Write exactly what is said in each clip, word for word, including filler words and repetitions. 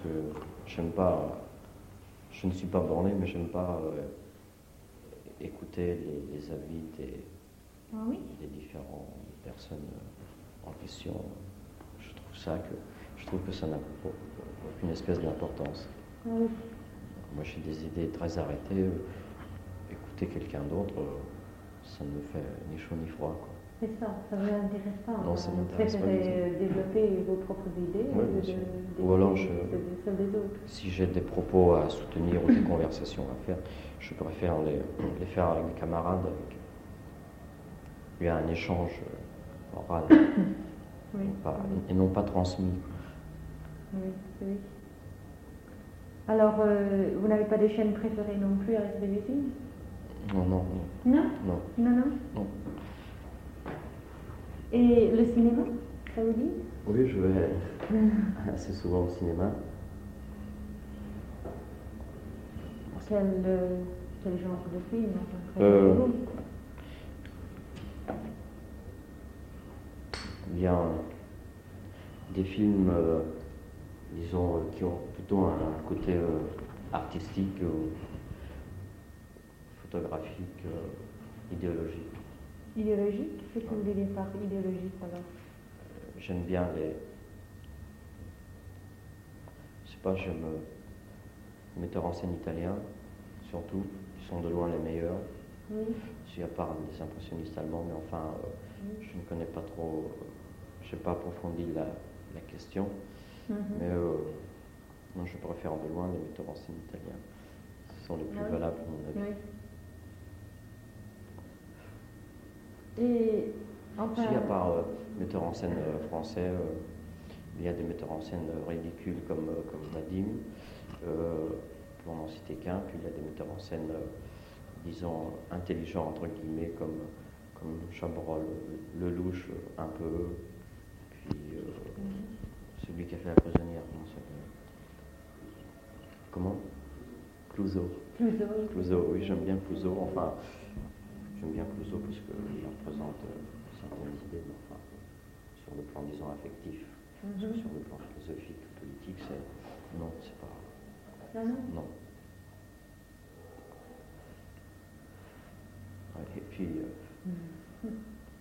que j'aime pas, je ne suis pas borné, mais j'aime pas euh, écouter les, les avis des, Ah oui? des différentes personnes euh, en question. Je trouve ça que, je trouve que ça n'a aucune espèce d'importance. Ah oui. Moi, j'ai des idées très arrêtées. Euh, écouter quelqu'un d'autre, euh, ça ne me fait ni chaud ni froid, quoi. C'est ça, ça ne vous intéresse pas. Non, ça m'intéresse pas du préférez développer vos propres idées Oui, de, bien sûr. de, Ou alors, je, celles des autres. si j'ai des propos à soutenir ou des conversations à faire, je préfère les, les faire avec des camarades, avec il y a un échange oral, Oui, et, pas, oui. et non pas transmis. Oui, oui. Alors, euh, vous n'avez pas de chaîne préférée non plus à la télévision? Non, non, Non. non. Non? Non. Non, non. Non. Et le cinéma, ça vous dit? Oui, je vais assez souvent au cinéma. Quel, euh, quel genre de film Euh, préférez-vous? Bien, des films, euh, disons, euh, qui ont plutôt un, un côté euh, artistique, euh, photographique, euh, idéologique. Idéologique? Qu'est-ce que vous voulez dire par idéologique alors? J'aime bien les... Je sais pas, j'aime euh, les metteurs en scène italiens, surtout, qui sont de loin les meilleurs. Oui. Si à part des impressionnistes allemands, mais enfin, euh, Oui. je ne connais pas trop, euh, je n'ai pas approfondi la, la question, Mhm. mais euh, non, je préfère de loin les metteurs en scène italiens. Ce sont les plus Ah oui. valables, à mon avis. Oui. Et enfin. Si à part euh, metteurs en scène euh, français, euh, il y a des metteurs en scène euh, ridicules comme, euh, comme Vadim, euh, pour n'en citer qu'un, puis il y a des metteurs en scène, euh, disons, intelligents, entre guillemets, comme, comme Chabrol, Lelouch, un peu, puis euh, Mhm. celui qui a fait La prisonnière, comment ça s'appelle? Comment? Clouseau. Clouseau. Clouseau, oui, j'aime bien Clouseau, enfin, j'aime bien Clouseau parce qu'il représente euh, certaines idées, mais enfin, sur le plan, disons, affectif, Mhm. sur, sur le plan philosophique, politique, c'est... Non, c'est pas... Ah non? Non. Ouais, et puis, euh, Mhm.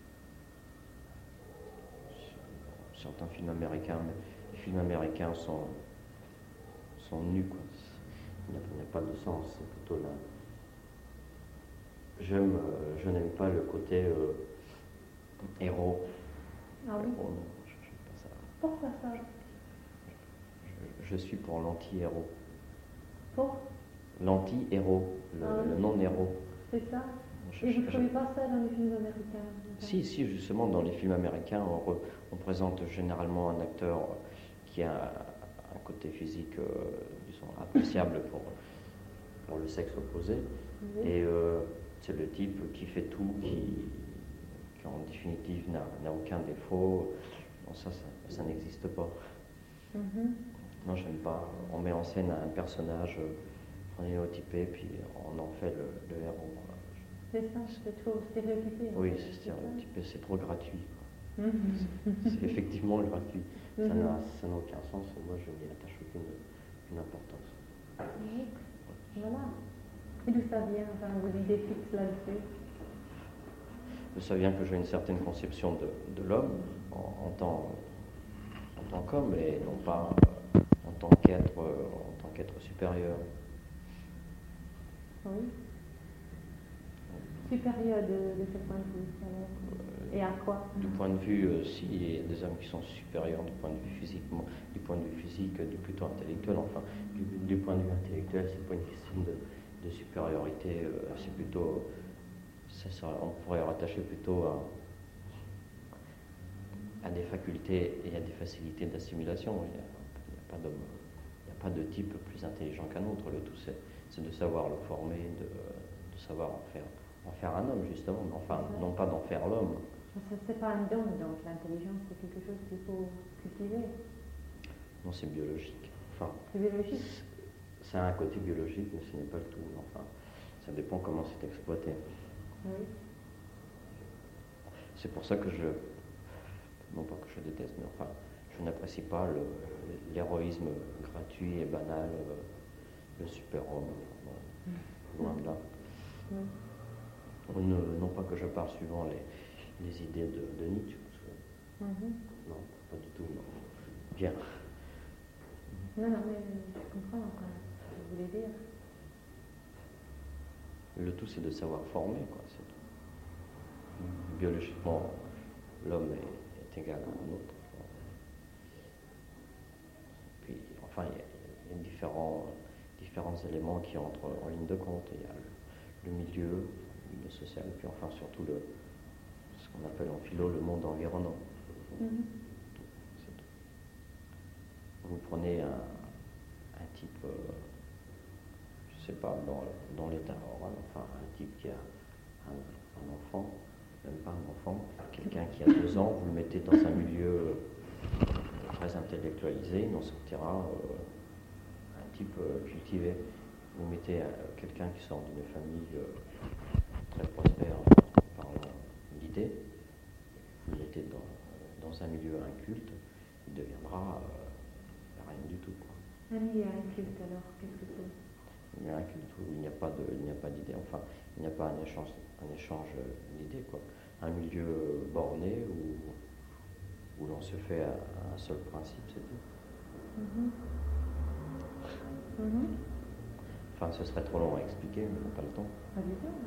certains films américains, mais les films américains sont, sont nus, quoi. Il n'y a, il n'y a pas de sens, c'est plutôt là. J'aime, euh, je n'aime pas le côté euh, héros. Ah oui? Héros, non, je n'aime pas ça. Pourquoi ça? Je, je suis pour l'anti-héros. Pour? L'anti-héros, le, Ah oui. le non-héros. C'est ça? Je- Et vous ne je- trouvez pas ça dans les films américains? Si, si, justement, dans les films américains, on, re- on présente généralement un acteur qui a un, un côté physique, euh, disons, appréciable pour, pour le sexe opposé. Oui. Et euh, c'est le type qui fait tout, qui, qui en définitive n'a n'a aucun défaut. Bon, ça, ça, ça n'existe pas. Mhm. Non, j'aime pas. On met en scène un personnage euh, stéréotypé, puis on en fait le, le héros, quoi. C'est ça, c'est trop stéréotypé. en Oui, fait, c'est ça? stéréotypé, c'est trop gratuit, quoi. Mhm. C'est effectivement gratuit. Ça Mhm. n'a ça n'a aucun sens. Moi, je n'y attache aucune, aucune importance. Oui. Voilà. Et d'où ça vient, enfin, vos idées fixes là-dessus? Ça vient que j'ai une certaine conception de, de l'homme en, en tant, en tant qu'homme et non pas euh, en tant qu'être euh, en tant qu'être supérieur. Oui. Supérieur de, de ce point de vue, alors. Et à quoi? Du point de vue, euh, si, il y a des hommes qui sont supérieurs du point de vue physique, moi, du point de vue physique, du plutôt intellectuel, enfin, du, du point de vue intellectuel, c'est pas une question de, de supériorité, euh, c'est plutôt, ça, ça, on pourrait rattacher plutôt à, à des facultés et à des facilités d'assimilation. Il n'y a, il y a pas d'homme, il n'y a pas de type plus intelligent qu'un autre. Le tout, c'est, c'est de savoir le former, de, de savoir en faire, en faire un homme, justement, mais enfin, non pas d'en faire l'homme. C'est pas un don, donc l'intelligence, c'est quelque chose qu'il faut cultiver. Non, c'est biologique. Enfin, C'est biologique. ça a un côté biologique, mais ce n'est pas le tout. Enfin, ça dépend comment c'est exploité. Oui. C'est pour ça que je, non pas que je déteste, mais enfin, je n'apprécie pas le, l'héroïsme gratuit et banal, euh, le super-homme, enfin, bon, loin de là. Oui. Ne- non pas que je parle suivant les, les idées de, de Nietzsche, parce que, Mhm. non, pas du tout, non. Bien. Non, non, mais je comprends enfin, ce que vous voulez dire. Le tout, c'est de savoir former, quoi, c'est tout. Biologiquement, l'homme est, est égal à un autre. Puis, enfin, il y a, il y a différents, différents éléments qui entrent en ligne de compte. Il y a le, le milieu, le milieu social, et puis enfin surtout le, ce qu'on appelle en philo le monde environnant. Mhm. C'est tout. Vous prenez un, un type, euh, je sais pas, dans, dans l'état oral, enfin un type qui a un, un enfant, même pas un enfant, quelqu'un qui a deux ans, vous le mettez dans un milieu euh, très intellectualisé, il en sortira euh, un type euh, cultivé. Vous mettez euh, quelqu'un qui sort d'une famille euh, très prospère en parlant d'idées, vous le mettez dans, dans un milieu inculte, il deviendra euh, rien du tout, quoi. Un milieu inculte alors, qu'est-ce que c'est? Il y a un culte où il n'y a pas de, il n'y a pas d'idées, enfin, il n'y a pas un échange, un échange d'idées, quoi. Un milieu borné où, où l'on se fait à, à un seul principe, c'est tout. Mhm. Mhm. Enfin, ce serait trop long à expliquer, mais on n'a pas le temps. Pas du tout.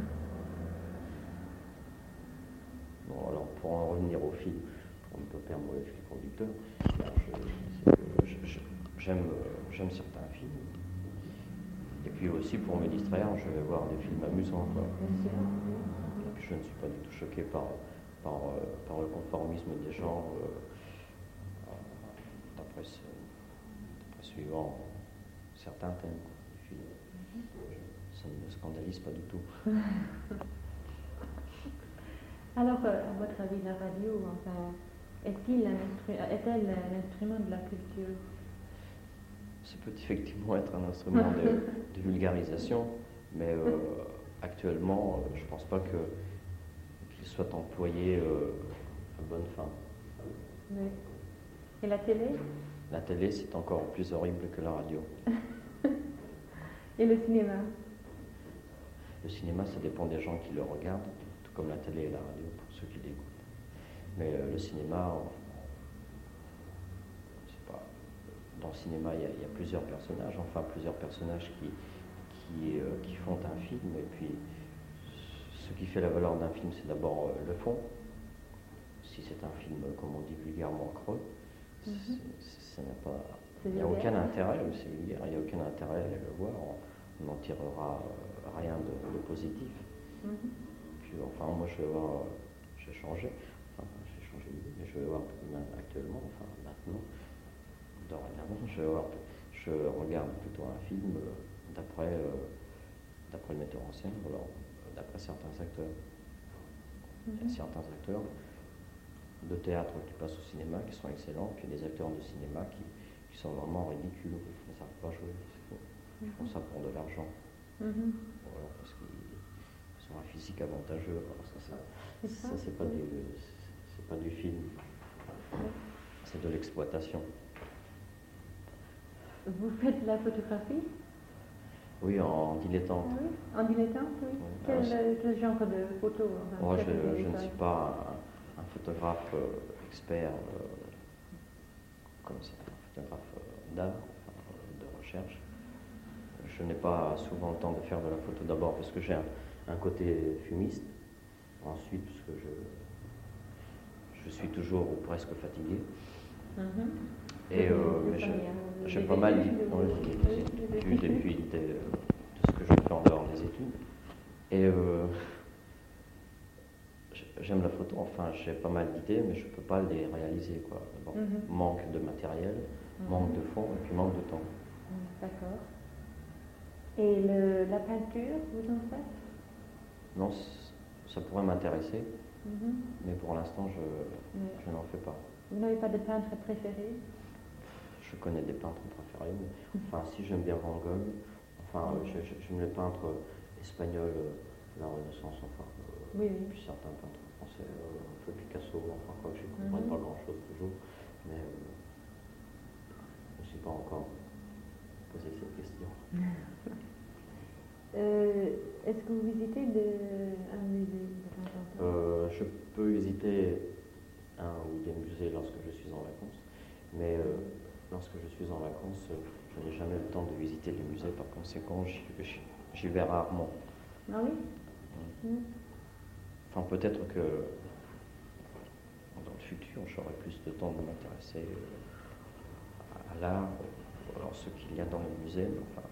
Bon, alors pour en revenir au film, pour ne pas perdre le fil conducteur, ben, je- c'est que je- je- j'aime, j'aime certains films. Et puis aussi, pour me distraire, je vais voir des films amusants, quoi. Bien sûr. Et puis je ne suis pas du tout choqué par, par, euh, par le conformisme des gens, euh, euh, d'après, ce- d'après suivant certains thèmes, quoi, du film. Je- ça ne me scandalise pas du tout. Alors, euh, à votre avis, la radio, enfin, est-il un instru- est-elle un instrument de la culture? Ça peut effectivement être un instrument de, de vulgarisation, mais euh, actuellement, euh, je ne pense pas que, qu'il soit employé euh, à bonne fin. Oui. Et la télé? La télé, c'est encore plus horrible que la radio. Et le cinéma? Le cinéma, ça dépend des gens qui le regardent, tout comme la télé et la radio, pour ceux qui l'écoutent. Mais euh, le cinéma, on- je sais pas, dans le cinéma, il y, a, il y a plusieurs personnages, enfin plusieurs personnages qui, qui, euh, qui font un film, et puis ce qui fait la valeur d'un film, c'est d'abord euh, le fond. Si c'est un film, comme on dit vulgairement, creux, Mhm. c'est- c'est- ça n'a pas, C'est il n'y a vulgaire. aucun intérêt, c'est vulgaire, il n'y a aucun intérêt à le voir, on n'en tirera euh, rien de, de positif. Mhm. Puis, enfin, moi, je vais voir, j'ai changé, enfin, j'ai changé d'idée, mais je vais voir actuellement, enfin, maintenant, dorénavant, je vais voir, je regarde plutôt un film euh, d'après, euh, d'après le metteur en scène, ou alors euh, d'après certains acteurs. Il y a Mhm. certains acteurs de théâtre qui passent au cinéma qui sont excellents, puis des acteurs de cinéma qui, qui sont vraiment ridicules, ils ne savent pas jouer, c'est faux. Ils font ça pour de l'argent, Mhm. ou alors parce qu'ils ont un physique avantageux. Alors ça, ça, C'est ça, ça c'est pas oui. du, c'est pas du film, Oui. c'est de l'exploitation. Vous faites de la photographie? Oui, en dilettante. Ah oui. En dilettante, oui. Oui. Quel, Alors, euh, quel genre de photo? Enfin, Moi, je, quel est je ne l'état? suis pas un, un photographe euh, expert, euh, comme c'est un photographe euh, d'art, enfin, euh, de recherche. Je n'ai pas souvent le temps de faire de la photo, d'abord parce que j'ai un, un côté fumiste, ensuite parce que je, je suis toujours ou presque fatigué. Mhm. Et, euh, Vous mais êtes j'ai- pas bien. j'ai Des pas mal études, d'idées ou- oui, oui, des des études études. depuis des- de ce que je fais en dehors des études. Et euh, j'aime la photo, enfin j'ai pas mal d'idées, mais je ne peux pas les réaliser, quoi. Bon, Mhm. manque de matériel, Mhm. manque de fond et puis manque de temps. D'accord. Et le, la peinture, vous en faites? Non, c- ça pourrait m'intéresser, Mhm. mais pour l'instant je, Mais je n'en fais pas. vous n'avez pas de peintre préféré? Je connais des peintres préférés, mais enfin si j'aime bien Van Gogh, enfin euh, je- je- j'aime les peintres espagnols, euh, la Renaissance, enfin, euh, Oui, oui. puis certains peintres français, euh, un peu Picasso, enfin quoi que j'y comprends Mhm. pas grand chose toujours. Mais euh, je ne suis pas encore posé cette question. Euh, Est-ce que vous visitez de, un musée de temps en temps? euh, Je peux visiter un ou des musées lorsque je suis en vacances, mais euh, lorsque je suis en vacances, je n'ai jamais le temps de visiter les musées, par conséquent, j'y, j'y vais rarement. Ah oui? Mmh. Enfin, peut-être que dans le futur, j'aurai plus de temps de m'intéresser à l'art, alors ce qu'il y a dans les musées, mais enfin...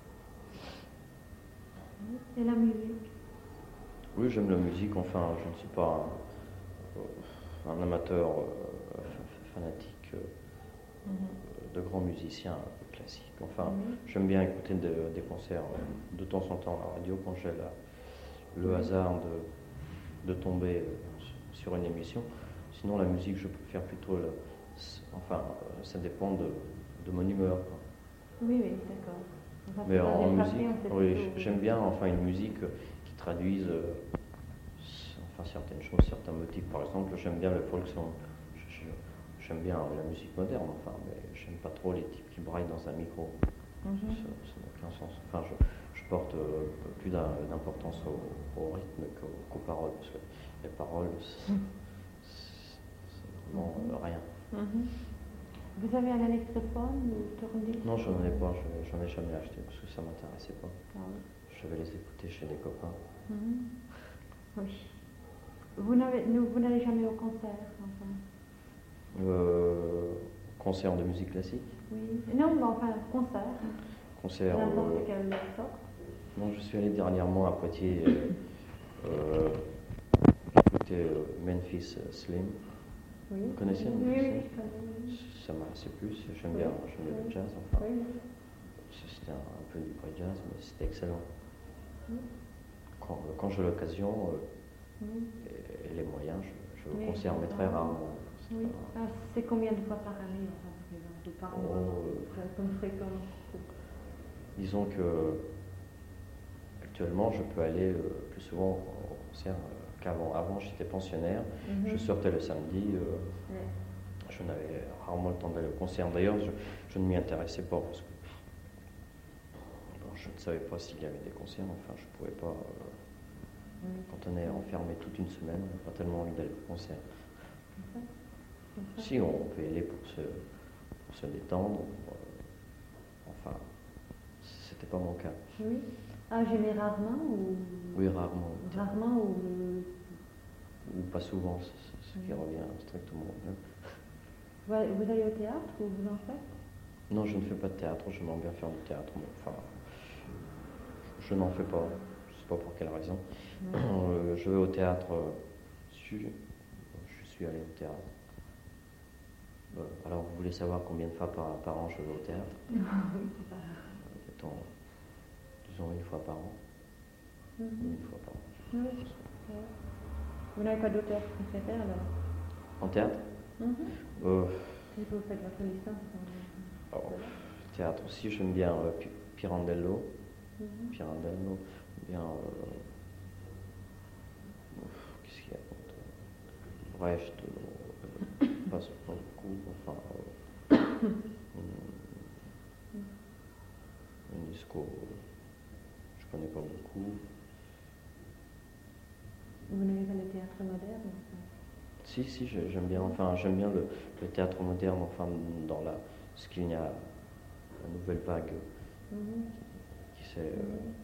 Et la musique? Oui, j'aime la musique, enfin, je ne suis pas un, un amateur euh, fanatique euh, mm-hmm. de grands musiciens classiques. Enfin, mm-hmm. j'aime bien écouter de, des concerts de temps en temps à la radio quand j'ai la, le mm-hmm. hasard de, de tomber sur une émission. Sinon, la musique, je préfère plutôt, le, enfin, ça dépend de, de mon humeur. Oui, oui, d'accord. Enfin, mais en, en musique, oui, j'aime bien enfin une musique qui traduise euh, enfin certaines choses, certains motifs. Par exemple, j'aime bien le folksong. J'aime bien la musique moderne, enfin, mais j'aime pas trop les types qui braillent dans un micro. Mm-hmm. Ça n'a aucun sens. Enfin, je, je porte euh, plus d'importance au, au rythme qu'aux, qu'aux paroles, parce que les paroles, c'est, c'est vraiment mm-hmm. rien. Mm-hmm. Vous avez un électrophone ou tourne-disque? Non, je n'en ai pas, je n'en ai jamais acheté parce que ça ne m'intéressait pas. Ah oui. Je vais les écouter chez des copains. Mm-hmm. Oui. Vous n'avez, vous n'allez jamais au concert, enfin? Euh, concert de musique classique? Oui. Non, mais enfin, concert. Concert. N'importe euh, quelle sorte. Non, je suis allé dernièrement à Poitiers euh, euh, écouter euh, Memphis Slim. Oui. Vous connaissez? Oui, oui, oui, je connais. Ça m'a assez plu, j'aime oui. bien, j'aime bien oui. le jazz, enfin. Oui. C'était un, un peu du vrai jazz, mais c'était excellent. Oui. Quand, quand j'ai l'occasion euh, oui. et, et les moyens, je, je oui, au concert, mais très rarement. C'est, oui. ah, c'est combien de fois par année, enfin, par oh, mois, euh, comme fréquence? Disons que actuellement, je peux aller euh, plus souvent au, au concert euh, qu'avant. Avant, j'étais pensionnaire, mm-hmm. je sortais le samedi. Euh, oui. Je n'avais rarement le temps d'aller au concert. D'ailleurs, je, je ne m'y intéressais pas parce que bon, je ne savais pas s'il y avait des concerts. Enfin, je ne pouvais pas. Euh, mm. Quand on est enfermé toute une semaine, on n'a pas tellement envie d'aller au concert. Mm-hmm. Mm-hmm. Si, on peut y aller pour se, pour se détendre. Euh, enfin, c'était pas mon cas. Oui. Ah, j'aimais rarement ou. Oui, rarement. Rarement ou. Ou pas souvent, c'est ce qui mm. revient strictement au même. Vous allez au théâtre ou vous en faites? Non, je ne fais pas de théâtre, j'aimerais bien faire du théâtre, mais enfin, je, je n'en fais pas, je ne sais pas pour quelle raison. Mmh. Euh, je vais au théâtre, euh, je, je suis allé au théâtre. Euh, alors, vous voulez savoir combien de fois par, par an je vais au théâtre? Oui, c'est pas... Mettons, disons une fois par an. Mmh. Une fois par an. Oui. Vous n'avez pas d'auteur préféré alors? En théâtre? Mm-hmm. euh, Et vous faites votre licence? Oh, théâtre aussi, j'aime bien euh, Pirandello. Mm-hmm. Pirandello, bien. Euh, Qu'est-ce qu'il y a d'autre? Brecht, euh, pas, pas beaucoup, enfin. Euh, un disco, je connais pas beaucoup. Vous n'avez pas le théâtre moderne? Enfin. Si, si, j'aime bien, enfin, j'aime bien le, le théâtre moderne, enfin, dans la, ce qu'il y a la nouvelle vague mm-hmm. qui, qui s'est, euh,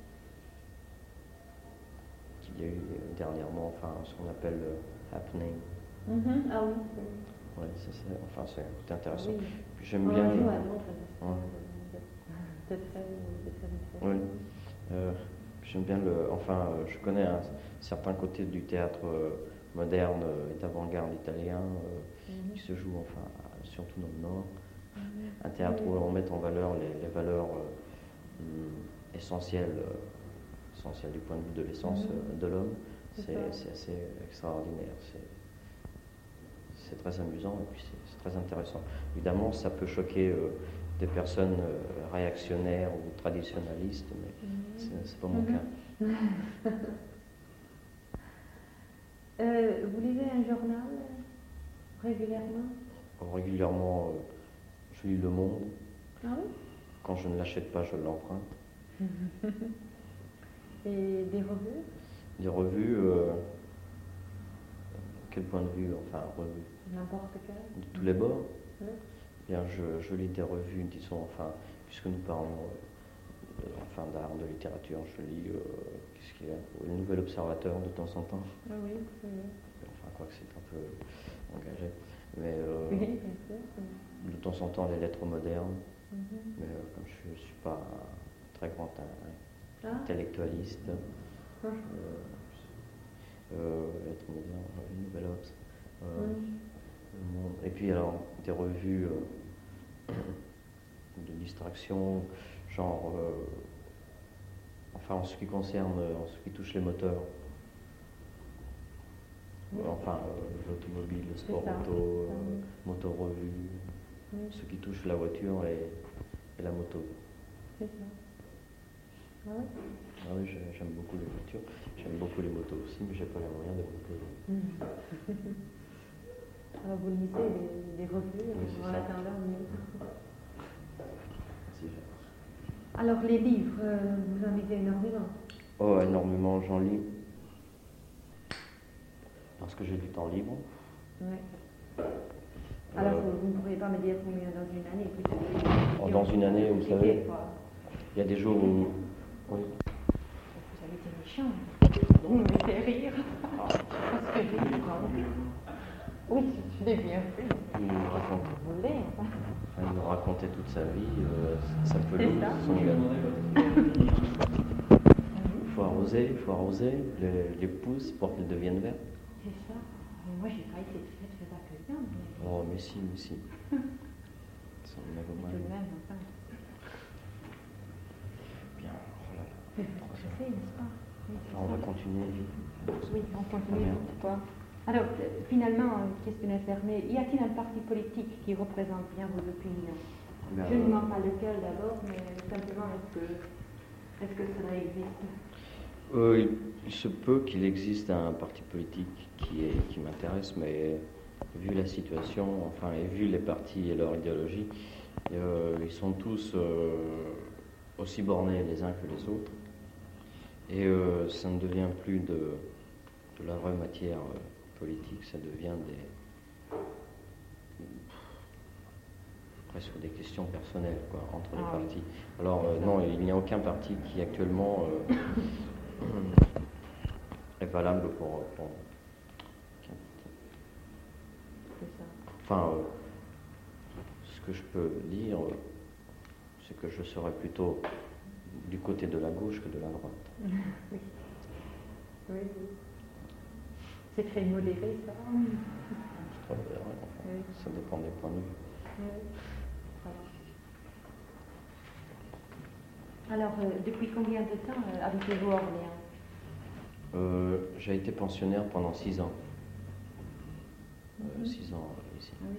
qu'il y a eu dernièrement, enfin, ce qu'on appelle le happening. Mm-hmm. Ah oui. Oui, c'est, c'est, enfin, c'est, c'est intéressant. Oui. Puis j'aime on bien. Joue à Londres, ouais. C'est très, c'est très, oui. Euh, j'aime bien le, enfin, je connais un certain côté du théâtre. Euh, moderne et d'avant-garde italien euh, mm-hmm. qui se joue enfin surtout dans le Nord. Mm-hmm. Un théâtre mm-hmm. où on met en valeur les, les valeurs euh, mm, essentielles, euh, essentielles du point de vue de l'essence mm-hmm. euh, de l'homme. C'est, c'est assez extraordinaire. C'est, c'est très amusant et puis c'est, c'est très intéressant. Évidemment, ça peut choquer euh, des personnes euh, réactionnaires ou traditionnalistes, mais mm-hmm. c'est, c'est pas mon mm-hmm. cas. Euh, vous lisez un journal régulièrement? régulièrement, euh, je lis Le Monde. Ah oui? Quand je ne l'achète pas, je l'emprunte. Et des revues? Des revues, euh, quel point de vue, enfin, revues N'importe quelle. de tous les bords. Oui. Bien, je, je lis des revues, disons, enfin, puisque nous parlons euh, enfin, d'art, de littérature, je lis, euh, qu'est-ce qu'il y a, Le Nouvel Observateur de temps en temps. Ah oui, oui. Enfin, quoi que c'est un peu engagé. Mais euh, Oui, bien sûr. Oui. de temps en temps, les lettres modernes. Mhm. Mais euh, comme je ne suis pas un très grand un- Ah. intellectualiste, Ah. euh, euh, lettres modernes, euh, Nouvel Obs. Euh, Mhm. Le Monde. Et puis alors, des revues euh, de distraction, genre, euh, enfin en ce qui concerne, en ce qui touche les moteurs, Oui. enfin euh, l'automobile, le sport C'est ça, auto, c'est ça, euh, oui. moto-revue, Oui, ce qui touche la voiture et, et la moto. c'est ça. Ah oui? Ah oui, j'ai- j'aime beaucoup les voitures, j'aime beaucoup les motos aussi, mais j'ai pas les moyens de me payer. Mhm. Alors vous lisez des, des revues Oui, c'est en ça. attendant mieux. Si, j'ai- Alors les livres, euh, vous en lisez énormément? Oh, énormément, j'en lis. Parce que j'ai du temps libre. Oui. Alors Euh, vous ne pourriez pas me dire combien dans une année peut-être? Oh, dans une année, vous Compliqué, savez, quoi. il y a des jours où... Oui. Vous avez été méchant. Vous me mettez rire. Parce que j'ai du temps. Oui, je l'ai bien fait. Il nous raconte, Vous voulez? enfin, il nous racontait toute sa vie, euh, sa C'est pelouse, ça. son Il faut arroser, il faut arroser les, les pousses pour qu'elles deviennent vertes. C'est ça. Mais moi, j'ai pas été très très accueillante. Mais... Oh, mais si, mais si. Ça me met au mal. Tout de même, enfin. Bien, oh là là. Mais vous progressez, n'est-ce pas? Oui, c'est Alors, on ça. va continuer vite. Oui, on continue. Bien. Pourquoi? Alors, euh, finalement, une question infernée. Y a-t-il un parti politique qui représente bien vos opinions? Ben, Je ne demande pas lequel d'abord, mais simplement est-ce que, est-ce que cela existe? euh, il, il se peut qu'il existe un parti politique qui, est, qui m'intéresse, mais vu la situation, enfin, et vu les partis et leur idéologie, euh, ils sont tous euh, aussi bornés les uns que les autres. Et euh, ça ne devient plus de, de la vraie matière euh, politique, ça devient des presque des questions personnelles quoi, entre les Ah oui. partis. Alors euh, non, il n'y a aucun parti qui actuellement euh, est valable pour, pour C'est ça. enfin euh, ce que je peux dire, euh, c'est que je serais plutôt du côté de la gauche que de la droite. Oui. Oui, oui. C'est très modéré, ça. Je trouve, euh, ouais, enfin, Oui. ça dépend des points de vue. Oui. Voilà. Alors, euh, depuis combien de temps euh, habitez-vous à Orléans? Euh, j'ai été pensionnaire pendant six ans. Euh, Mhm. Six ans euh, ici. Oui.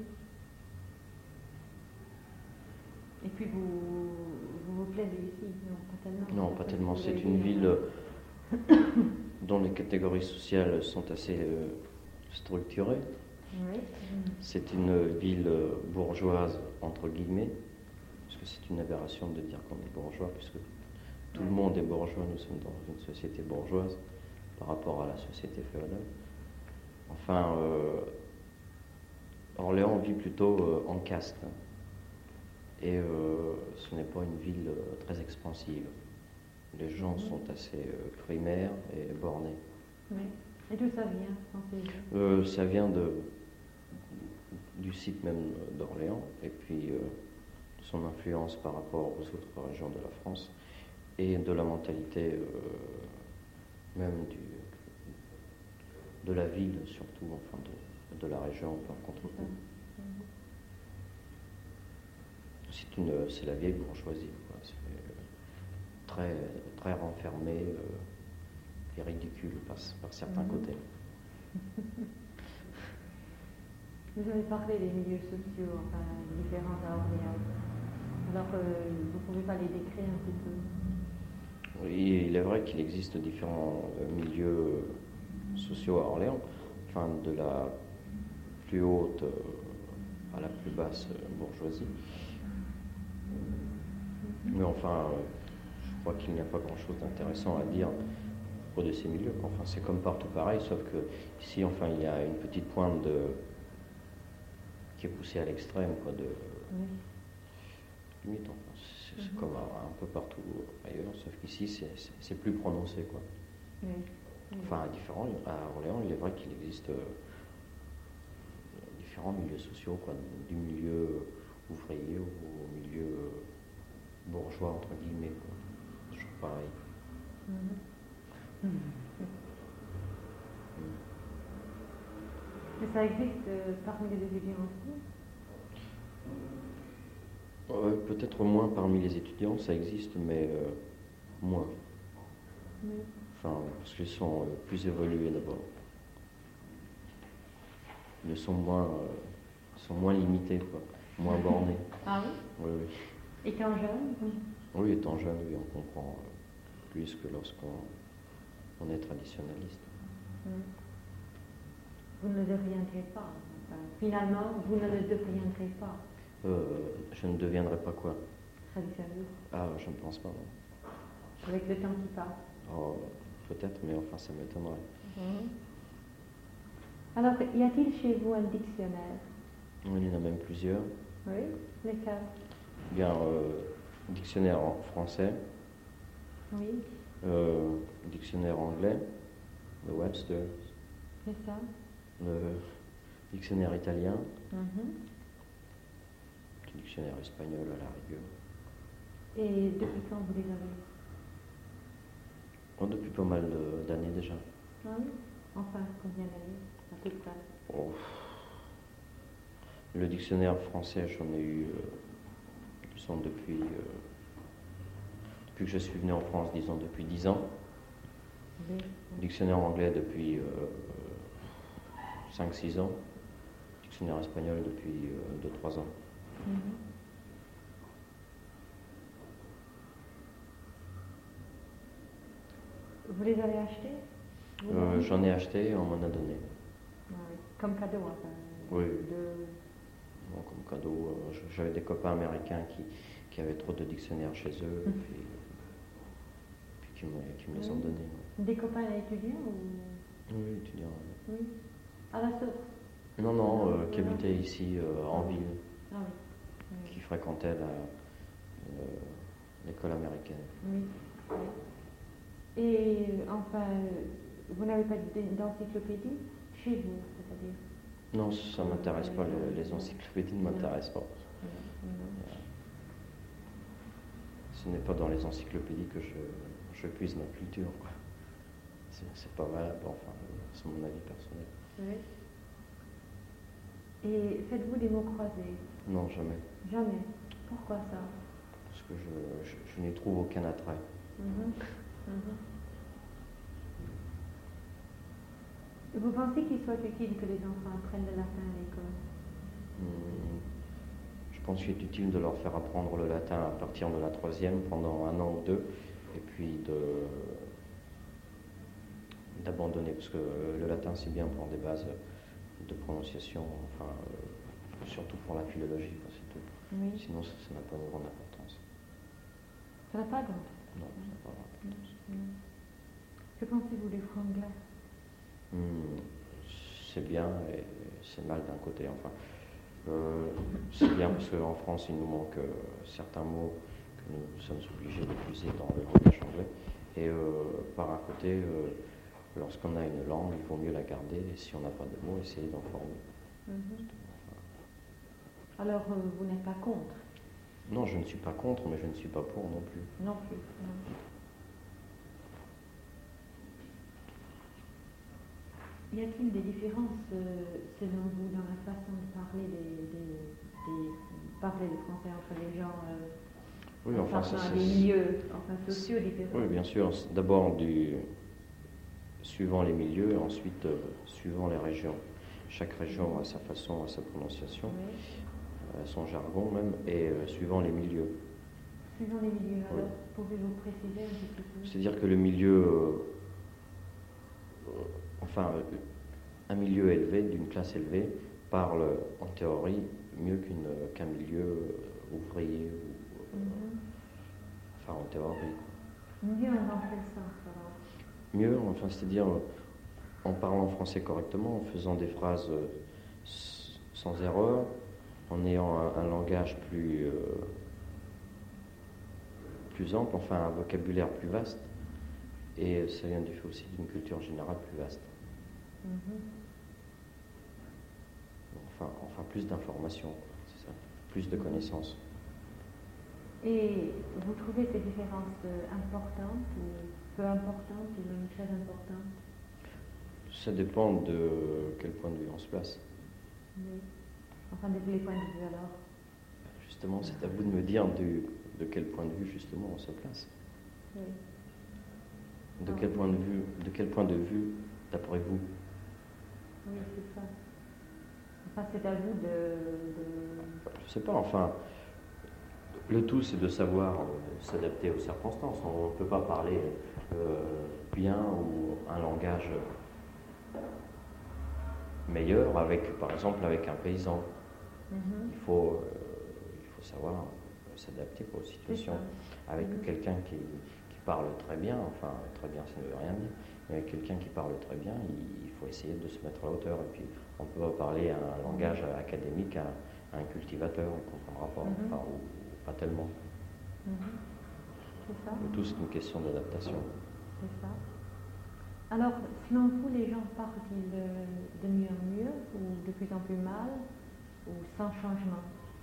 Et puis vous vous, vous plaisez ici? Non, pas tellement. Non, pas Parce que tellement. vous C'est avez une dit, ville euh, euh, dont les catégories sociales sont assez euh, structurées. Oui. C'est une ville euh, bourgeoise, entre guillemets, parce que c'est une aberration de dire qu'on est bourgeois, puisque tout le monde est bourgeois, nous sommes dans une société bourgeoise par rapport à la société féodale. Enfin, euh, Orléans vit plutôt euh, en caste, et euh, ce n'est pas une ville euh, très expansive. Les gens sont assez euh, primaires et bornés. Oui. Et d'où ça vient, pensez-vous? Euh, ça vient de, du site même d'Orléans, et puis euh, de son influence par rapport aux autres régions de la France, et de la mentalité euh, même du, de la ville, surtout, enfin de, de la région par contre. C'est une, c'est la vieille bourgeoisie, quoi. C'est euh, très, très renfermé euh, et ridicule par, par certains Mhm. côtés. Vous avez parlé des milieux sociaux, enfin, différents à Orléans. Alors, euh, vous ne pouvez pas les décrire un petit peu? Oui, il est vrai qu'il existe différents euh, milieux sociaux à Orléans, enfin de la plus haute euh, à la plus basse bourgeoisie. Mais enfin, je crois qu'il n'y a pas grand-chose d'intéressant à dire à propos de ces milieux. Enfin, c'est comme partout pareil, sauf que ici, enfin, il y a une petite pointe de qui est poussée à l'extrême, quoi, de Oui. limite. Enfin, c'est c'est Mhm. comme un, un peu partout ailleurs, sauf qu'ici, c'est- c'est c'est plus prononcé, quoi. Oui. Oui. Enfin, à différents, à Orléans, il est vrai qu'il existe euh, différents milieux sociaux, quoi, du milieu ouvrier au milieu bourgeois, entre guillemets, quoi. Toujours pareil. Mhm. Mhm. Mais ça existe euh, parmi les étudiants aussi? Euh, peut-être moins parmi les étudiants, ça existe, mais euh, moins. Oui. Enfin, parce qu'ils sont euh, plus évolués d'abord. Ils sont moins, euh, sont moins limités, quoi, moins bornés. Ah oui? Oui, oui. Étant jeune? Oui. Oui, étant jeune, oui, on comprend euh, plus que lorsqu'on on est traditionnaliste. Mhm. Vous ne deviendrez pas. Enfin, finalement, vous ne le deviendrez pas Euh, je ne deviendrai pas quoi? traditionnaliste Ah, je ne pense pas, non. avec le temps qui passe. Oh, peut-être, mais enfin, ça m'étonnerait. Mhm. Alors, y a-t-il chez vous un dictionnaire? Il y en a même plusieurs. Oui. Lesquels? Bien, euh, dictionnaire en français, Oui. euh, dictionnaire anglais, le Webster, C'est ça. le dictionnaire italien, Mhm. le dictionnaire espagnol à la rigueur. Et depuis quand vous les avez? Oh, depuis pas mal de- d'années déjà. Ah oui. Enfin, combien d'années à peu près? Oh. Le dictionnaire français, j'en ai eu, euh, disons, depuis, euh, depuis que je suis venu en France, disons, depuis dix ans. Oui. Le dictionnaire anglais depuis euh, cinq six ans. Le dictionnaire espagnol depuis euh, deux trois ans. Mhm. Vous les avez achetés? Vous Euh, avez- J'en ai acheté et on m'en a donné. Ah oui. Comme cadeau, enfin. Oui. De... Bon, comme cadeau, euh, je- j'avais des copains américains qui, qui avaient trop de dictionnaires chez eux, et Mhm. puis, puis qui, me, qui me les ont Oui. donnés. Des copains étudiants ou... Oui, étudiants. Oui. À la source? Non, non, euh, Non, qui non. habitaient ici euh, en ville, Ah oui. Oui. qui fréquentaient la, euh, l'école américaine. Oui. Oui. Et euh, enfin, euh, vous n'avez pas d- d'encyclopédie chez vous, c'est-à-dire? Non, ça ne m'intéresse pas, les, les encyclopédies ne m'intéressent pas. Non, non. Ce n'est pas dans les encyclopédies que je, je puise ma culture, quoi. C'est, c'est pas valable, enfin, c'est mon avis personnel. Oui. Et faites-vous des mots croisés? Non, jamais, Jamais. Pourquoi ça? parce que je, je, je n'y trouve aucun attrait. Mhm. Mhm. Vous pensez qu'il soit utile que les enfants apprennent le latin à l'école? Hum, Je pense qu'il est utile de leur faire apprendre le latin à partir de la troisième pendant un an ou deux, et puis de d'abandonner, parce que le latin c'est bien pour des bases de prononciation, enfin euh, surtout pour la philologie, quoi, c'est tout. Oui. Sinon ça ça n'a pas de grande importance. Ça n'a pas d'importance. Non, ça n'a pas d'importance. Non. Que pensez-vous des franglais? Hum, c'est bien et c'est mal d'un côté. Enfin, euh, c'est bien parce qu'en France, il nous manque euh, certains mots que nous sommes obligés d'utiliser dans le langage anglais. Et euh, par un côté, euh, lorsqu'on a une langue, il vaut mieux la garder. Et si on n'a pas de mots, essayer d'en former. Mhm. Alors, euh, vous n'êtes pas contre? Non, je ne suis pas contre, mais je ne suis pas pour non plus. Non plus. Non. Y a-t-il des différences, euh, selon vous, dans la façon de parler des, des, des- parler le français entre les gens, euh, Oui, enfin, ça, appartenant à c'est- des milieux, enfin, sociaux différents? Oui, bien sûr. C'est d'abord du suivant les milieux et ensuite euh, suivant les régions. Chaque région a sa façon, a sa prononciation, Oui. a son jargon même, et euh, suivant les milieux. Suivant les milieux, Oui. alors, pouvez-vous préciser un petit peu? C'est-à-dire que le milieu, euh, euh, enfin, euh, un milieu élevé, d'une classe élevée, parle en théorie mieux qu'une, qu'un milieu euh, ouvrier, ou, euh, Mhm. enfin en théorie. Mieux dans quel sens alors? Mieux, enfin, c'est-à-dire euh, en parlant français correctement, en faisant des phrases euh, s- sans erreur, en ayant un, un langage plus, euh, plus ample, enfin un vocabulaire plus vaste, et ça vient du fait aussi d'une culture générale plus vaste. Mhm. Enfin, enfin plus d'informations, c'est ça, plus de connaissances. Et vous trouvez ces différences euh, importantes ou peu importantes ou même très importantes? Ça dépend de quel point de vue on se place. Oui. Enfin, de tous les points de vue alors. Justement, c'est à vous de me dire du, de quel point de vue justement on se place. Oui. De Ah, quel oui. point de vue, de quel point de vue, d'après vous? Oui, c'est ça. Enfin, c'est à vous de... de... Je sais pas, enfin, le tout c'est de savoir euh, s'adapter aux circonstances. On ne peut pas parler euh, bien ou un langage meilleur avec, par exemple, avec un paysan. Mhm. Il faut, euh, il faut savoir s'adapter aux situations. Avec Mhm. quelqu'un qui, qui parle très bien, enfin très bien ça ne veut rien dire, mais avec quelqu'un qui parle très bien, il, il faut essayer de se mettre à la hauteur. Et puis on ne peut pas parler un langage académique à, à un cultivateur, il ne comprendra pas, Mhm. enfin, ou, ou pas tellement. Mhm. C'est ça. Le tout c'est une question d'adaptation. C'est ça. Alors, selon vous, les gens partent-ils de, de mieux en mieux ou de plus en plus mal ou sans changement?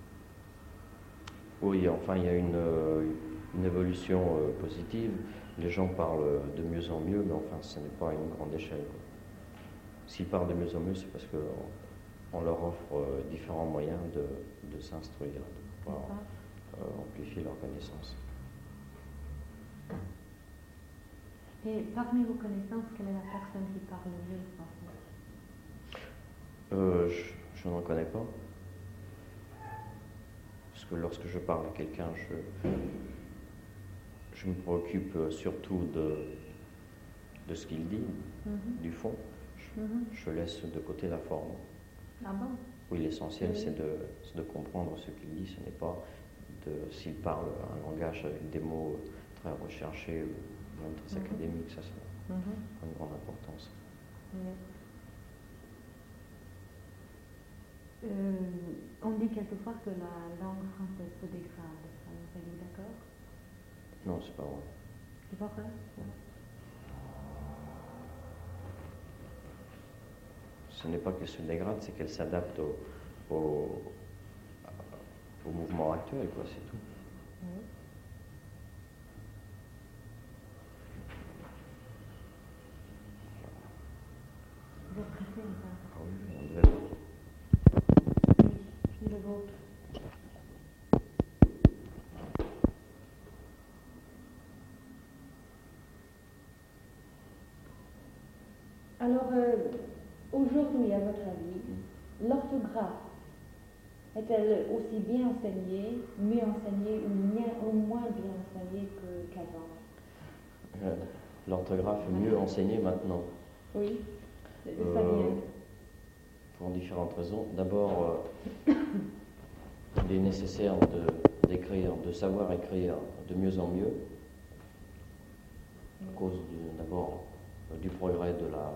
Oui, enfin il y a une, euh, une évolution euh, positive. Les gens parlent de mieux en mieux, mais enfin ce n'est pas à une grande échelle, quoi. S'ils parlent de mieux en mieux, c'est parce qu'on on leur offre euh, différents moyens de, de s'instruire, de pouvoir euh, amplifier leurs connaissances. Et parmi vos connaissances, quelle est la personne qui parle le mieux français? Euh, je, je n'en connais pas. Parce que lorsque je parle à quelqu'un, je, je me préoccupe surtout de, de ce qu'il dit, Mhm. du fond. Je, Mhm. je laisse de côté la forme. Ah bon? Oui, l'essentiel, Oui. c'est de, c'est de comprendre ce qu'il dit. Ce n'est pas de, s'il parle un langage avec des mots très recherchés ou même très Mhm. académiques, ça, ça Mhm. a une grande importance. Oui. Euh, on dit quelquefois que la langue française se dégrade. Alors, êtes-vous d'accord? Non, c'est pas vrai. C'est pas vrai? Ce n'est pas qu'elle se dégrade, c'est qu'elle s'adapte au, au, au mouvement actuel, quoi, c'est tout. Oui. Vous êtes pressé ou pas? Ah oui, on devait... Oui, puis le vôtre. Alors, euh, aujourd'hui, à votre avis, l'orthographe est-elle aussi bien enseignée, mieux enseignée ou, bien, ou moins bien enseignée que, qu'avant? Euh, L'orthographe est mieux enseignée maintenant. Oui, de ça Euh, vient. pour différentes raisons. D'abord, euh, il est nécessaire de, d'écrire, de savoir écrire de mieux en mieux, à cause du, d'abord euh, du progrès de la,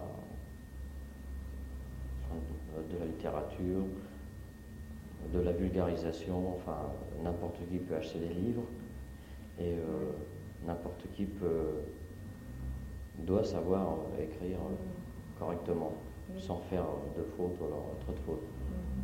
de la littérature, de la vulgarisation. Enfin, n'importe qui peut acheter des livres et euh, n'importe qui peut, doit savoir euh, écrire euh, correctement, Oui. sans faire de fautes ou alors trop de fautes. Mhm.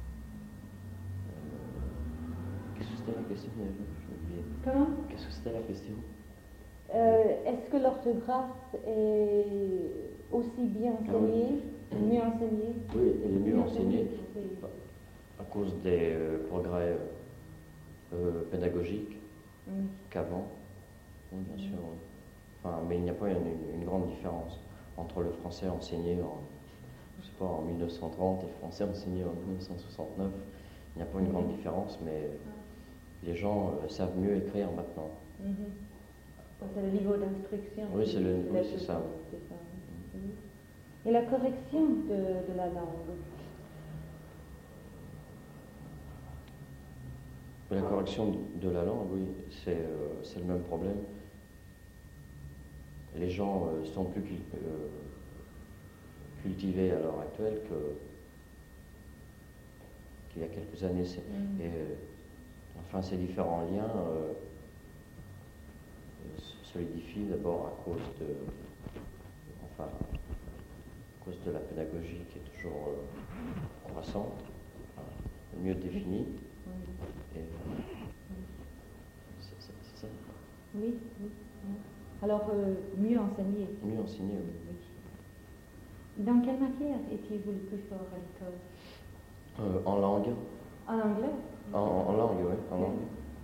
Qu'est-ce que c'était la question déjà? J'ai oublié. Comment? Qu'est-ce que c'était la question? Euh, est-ce que l'orthographe est aussi bien enseignée, Ah oui. mieux enseignée? Oui, elle est mieux enseignée Oui. à cause des euh, progrès euh, pédagogiques Oui. qu'avant. Oui, bien sûr. Oui. Enfin, mais il n'y a pas une, une grande différence entre le français enseigné en, je sais pas, en mille neuf cent trente et le français enseigné en mille neuf cent soixante-neuf. Il n'y a pas une grande différence, mais les gens euh, savent mieux écrire maintenant. Mhm. C'est le niveau d'instruction. Oui, c'est le- la oui, c'est chose, ça. c'est ça. Mhm. Et la correction de, de la langue, La correction de la langue, oui, c'est euh, c'est le même problème. Les gens euh, sont plus cul- euh, cultivés à l'heure actuelle que- qu'il y a quelques années. C'est- Mm. Et, euh, enfin, ces différents liens euh, se solidifient d'abord à cause de, enfin, à cause de la pédagogie qui est toujours euh, croissante, enfin, mieux définie. Oui. Et, euh, c'est c'est- c'est ça. Oui, oui, oui. Alors, euh, mieux enseigner. Mieux enseigné, oui. Oui. Dans quelle matière étiez-vous le plus fort à l'école? Euh, en langue. En anglais? En, en langue, oui, en Oui. langue.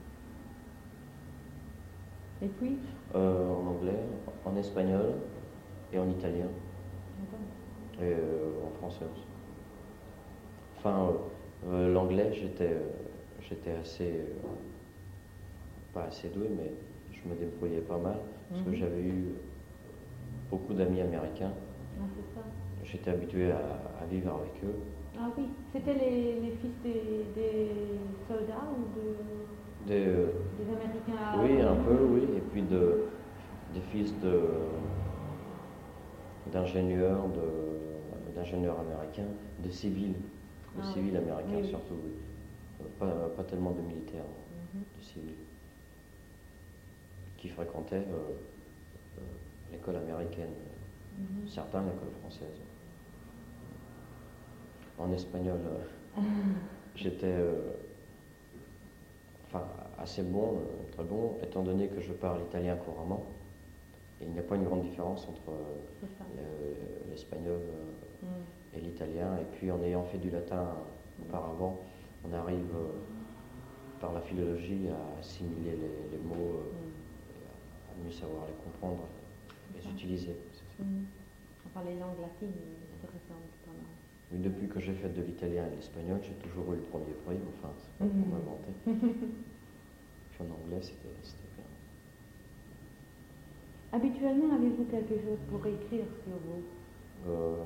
Et puis? Euh, en anglais, en espagnol et en italien. D'accord. Et euh, en français aussi. Enfin, euh, euh, l'anglais, j'étais euh, j'étais assez, euh, pas assez doué, mais je me débrouillais pas mal, parce que Mhm. j'avais eu beaucoup d'amis américains. Ah, c'est ça. J'étais habitué à, à vivre avec eux. Ah oui, c'était les, les fils des, des soldats ou de, Des, euh, des Américains à oui, un Londres? peu, oui, et puis de, des fils de, d'ingénieurs, de, d'ingénieurs américains, de civils, de Ah oui. civils américains Oui, oui. surtout, oui. Pas, pas tellement de militaires, Mhm. de civils, qui fréquentaient euh, euh, l'école américaine, Mhm. certains l'école française. En espagnol, euh, j'étais euh, enfin, assez bon, euh, très bon, étant donné que je parle italien couramment. Et il n'y a pas une grande différence entre euh, C'est ça. le- l'espagnol euh, Mm. et l'italien. Et puis en ayant fait du latin auparavant, on arrive euh, par la philologie à assimiler les, les mots, euh, Mm. et à, à mieux savoir les comprendre et les utiliser. Mm. Enfin, les langues latines se ressemblent pas mal. Mais depuis que j'ai fait de l'italien et de l'espagnol, j'ai toujours eu le premier prix, enfin, c'est pas Mhm. pour m'inventer. Puis en anglais, c'était c'était bien. Habituellement, avez-vous quelque chose pour écrire sur vous? Euh,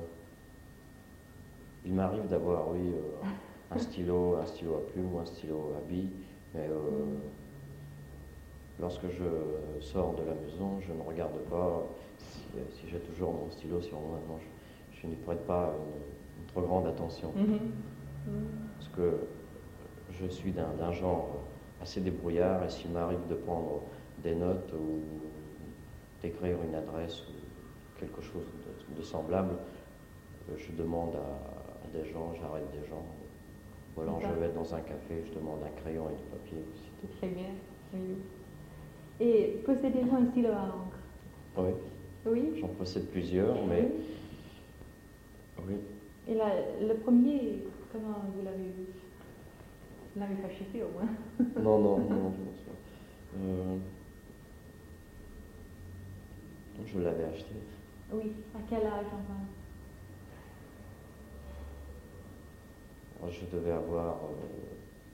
il m'arrive d'avoir, oui, euh, un stylo, un stylo à plume ou un stylo à billes, mais euh, Mm. lorsque je sors de la maison, je ne regarde pas si, si j'ai toujours mon stylo sur moi. Non, je, je n'y prête pas une, une trop grande attention, Mhm. Mm. parce que je suis d'un d'un genre assez débrouillard, et s'il m'arrive de prendre des notes ou d'écrire une adresse ou quelque chose de, de semblable, euh, je demande à, à des gens, j'arrête des gens, ou alors je D'accord. vais dans un café, je demande un crayon et du papier. C'est très bien. Oui. Et possédez-vous un stylo à encre? Oui, Oui. j'en possède plusieurs, mais Oui. oui, Et là, le premier, comment vous l'avez eu? Vous l'avez pas acheté au moins? non, non, non, je pense pas. Euh, je l'avais acheté. Oui. À quel âge enfin? Je devais avoir euh,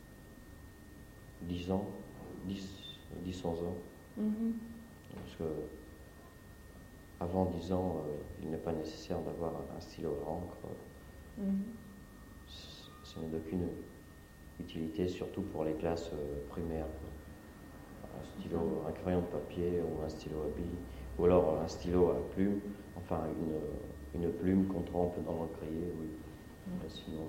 dix ans, dix, dix, onze ans, Mhm. parce que avant dix ans, euh, il n'est pas nécessaire d'avoir un stylo à encre. Mhm. Ce ce n'est d'aucune utilité, surtout pour les classes euh, primaires. Un stylo, un crayon de papier ou un stylo à billes, ou alors un stylo à plume, enfin une, une plume qu'on trempe dans l'encrier, oui. Mhm. Mais sinon,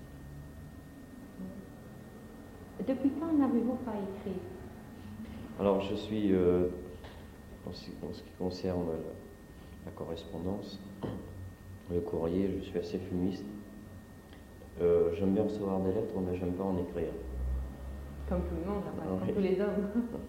Depuis quand n'avez-vous pas écrit? alors je suis, euh, en, ce, en ce qui concerne la, la correspondance, le courrier, je suis assez fumiste. Euh, j'aime bien recevoir des lettres, mais j'aime pas en écrire. Comme tout le monde, enfin, Ah, comme oui. tous les hommes.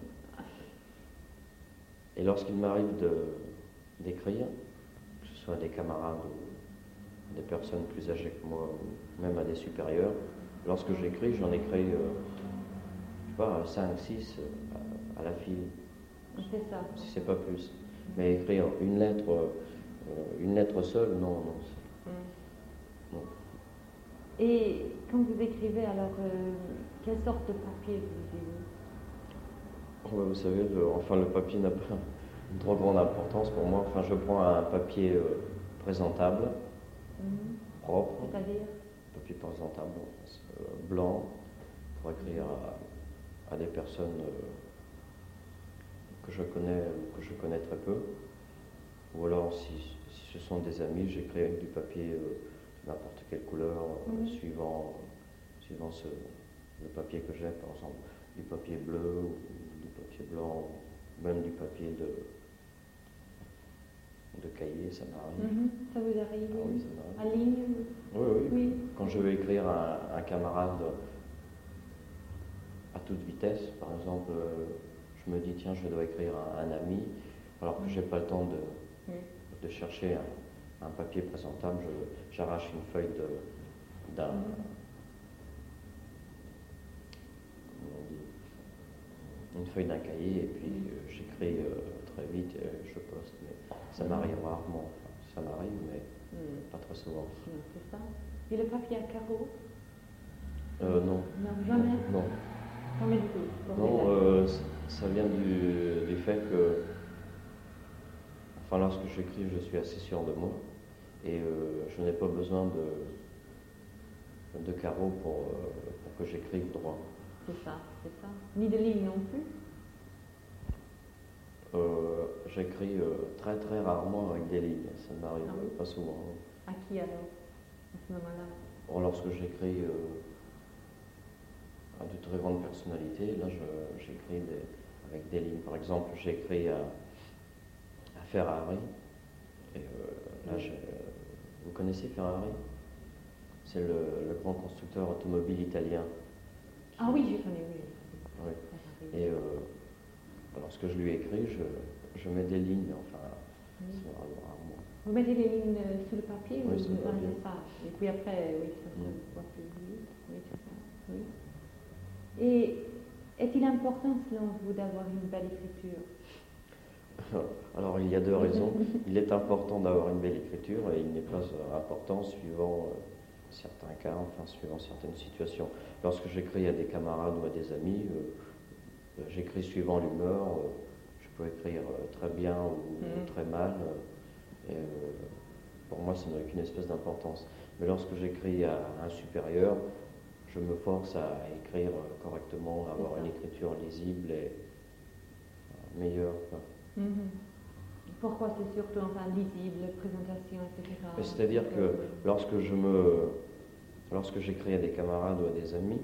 Et lorsqu'il m'arrive de, d'écrire, que ce soit à des camarades ou des personnes plus âgées que moi, ou même à des supérieurs, lorsque j'écris, j'en écris, euh, je sais pas, cinq, six à, à la file, C'est ça. si c'est pas plus. Mais écrire une lettre, euh, une lettre seule, non, non. c'est- Mm. non. Et quand vous écrivez, alors, euh, quelle sorte de papier vous utilisez? Ouais, vous savez, le, enfin, le papier n'a pas une trop grande importance pour moi. Enfin, je prends un papier euh, présentable, Mhm. propre, C'est-à-dire? papier présentable, euh, blanc, pour écrire à des personnes euh, que je connais ou que je connais très peu. Ou alors, si, si ce sont des amis, j'écris avec du papier euh, n'importe quelle couleur, euh, Mhm. suivant, suivant ce, le papier que j'ai, par exemple, du papier bleu, ou du papier blanc, ou même du papier de, de cahier, ça m'arrive. Mhm. Ça vous arrive? Ah oui, ça m'arrive. En ligne? Oui, oui. Oui. Quand je veux écrire à un, un camarade à toute vitesse, par exemple, euh, je me dis, tiens, je dois écrire à un ami, alors que je n'ai pas le temps de, Oui. de chercher un, un papier présentable, je- j'arrache une feuille de- d'un. Mhm. Comment on dit, une feuille d'un cahier, et puis euh, j'écris euh, très vite et je poste. Mais ça m'arrive rarement. Enfin, ça m'arrive, mais Mhm. pas très souvent. Non, c'est ça. Et le papier à carreaux? Euh, non. Non, jamais? Non. Jamais du tout. Non, euh, ça vient du, du fait que, enfin, lorsque j'écris, je suis assez sûr de moi et euh, je n'ai pas besoin de, de carreaux pour, euh, pour que j'écrive droit. C'est ça, c'est ça. Ni de ligne non plus? Euh, j'écris euh, très très rarement avec des lignes, ça ne m'arrive Ah oui? pas souvent. À qui alors, à ce moment-là? Or, lorsque j'écris euh, à de très grandes personnalités, là je- j'écris des- avec des lignes. Par exemple, j'ai écrit à, à Ferrari. Et euh, là, je- vous connaissez Ferrari? C'est le, le grand constructeur automobile italien. Ah oui, je connais, oui. Oui. Ferrari. Et euh, lorsque je lui écris, je, je mets des lignes, enfin, Oui. ça m'arrive rarement. Vous mettez les lignes euh, sur le papier Oui, ou sur le dans papier. l'espace? Et puis après, oui, ça se Mm. voit plus vite. Oui, c'est ça. Oui. Et est-il important, selon vous, d'avoir une belle écriture? Alors, il y a deux raisons. Il est important d'avoir une belle écriture et il n'est pas euh, important suivant euh, certains cas, enfin, suivant certaines situations. Lorsque j'écris à des camarades ou à des amis, euh, euh, j'écris suivant l'humeur. euh, je peux écrire euh, très bien ou Mm. très mal. euh, et, euh, pour moi, ça n'a qu'une espèce d'importance. Mais lorsque j'écris à un supérieur, je me force à écrire euh, correctement, à avoir C'est ça. une écriture lisible et euh, meilleure, quoi. Mhm. Pourquoi c'est surtout enfin lisible, présentation, et cetera. Mais c'est-à-dire que lorsque je me, lorsque j'écris à des camarades ou à des amis,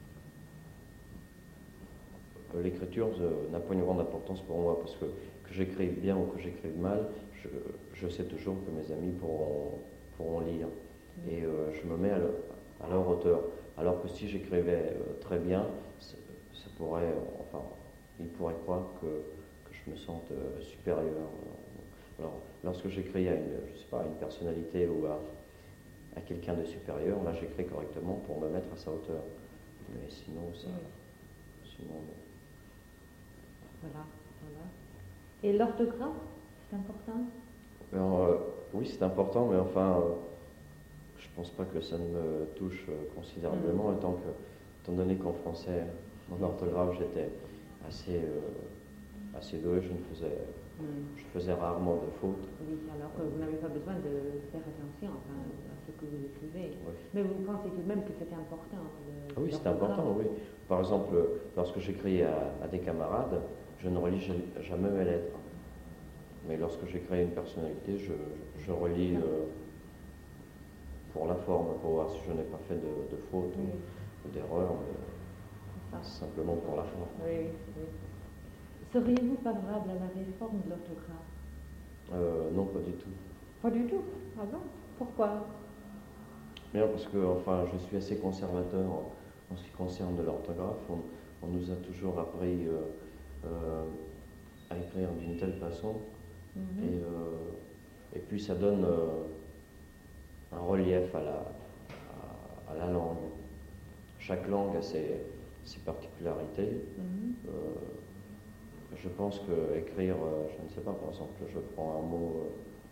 euh, l'écriture euh, n'a pas une grande importance pour moi parce que que j'écrive bien ou que j'écrive mal, je, je sais toujours que mes amis pourront, pourront lire et euh, je me mets à, le- à leur hauteur. Alors que si j'écrivais euh, très bien, ça, ça pourrait, enfin, ils pourraient croire que, que je me sente euh, supérieur. Alors, lorsque j'écris à une, je sais pas, à une personnalité ou à, à quelqu'un de supérieur, là j'écris correctement pour me mettre à sa hauteur. Mais sinon, ça. Oui. Sinon, non. Voilà, voilà. Et l'orthographe, c'est important? Alors, euh, oui, c'est important, mais enfin, euh, je pense pas que ça ne me touche euh, considérablement, Mm. étant, que, étant donné qu'en français, en orthographe, j'étais assez, euh, assez doué, je ne faisais, Mm. je faisais rarement de fautes. Oui, alors que vous n'avez pas besoin de faire attention enfin, à ce que vous écrivez. Oui. Mais vous pensez tout de même que c'était important? le- Ah oui, c'est l'orthographe? important, oui. Par exemple, lorsque j'écris à, à des camarades, je ne relis ja- jamais mes lettres. Mais lorsque j'écris à une personnalité, je, je relis euh, pour la forme, pour voir si je n'ai pas fait de, de faute Oui, ou, ou d'erreur, mais c'est ça. simplement pour la forme. Oui, oui, oui. Seriez-vous favorable à la réforme de l'orthographe? Euh, non, pas du tout. Pas du tout. Ah bon? Pourquoi? Bien parce que enfin, je suis assez conservateur en, en ce qui concerne de l'orthographe. On, on nous a toujours appris euh, euh, à écrire d'une telle façon. Mhm. Et, euh, et puis ça donne euh, un relief à la, à, à la langue. Chaque langue a ses, ses particularités. Mhm. Euh, je pense que écrire, euh, je ne sais pas, par exemple, je prends un mot,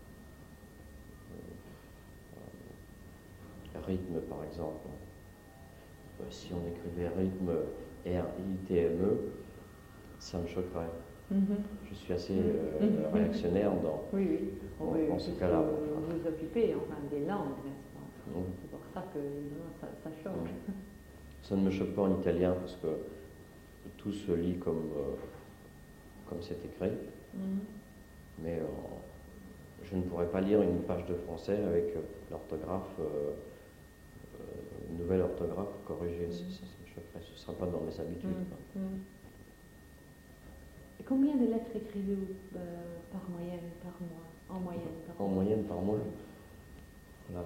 euh, euh, rythme par exemple. Euh, si on écrivait rythme R I T M E, ça me choquerait. Mhm. Je suis assez euh, Mhm. réactionnaire dans, Oui, oui. En- Oui, en ce puisque cas-là, Vous vous occupez enfin des langues, n'est-ce pas? Mhm. C'est pour ça que évidemment, ça, ça choque. Ça ne me choque pas en italien parce que tout se lit comme euh, comme c'est écrit, Mhm. mais euh, je ne pourrais pas lire une page de français avec euh, l'orthographe, euh, euh, une nouvelle orthographe corrigée. Mhm. C'est- c'est- je ferais- ce ne sera pas dans mes habitudes. quoi. Mhm. Mhm. Et combien de lettres écrivez-vous euh, par moyenne, par mois, en moyenne par En mois? moyenne par mois, là,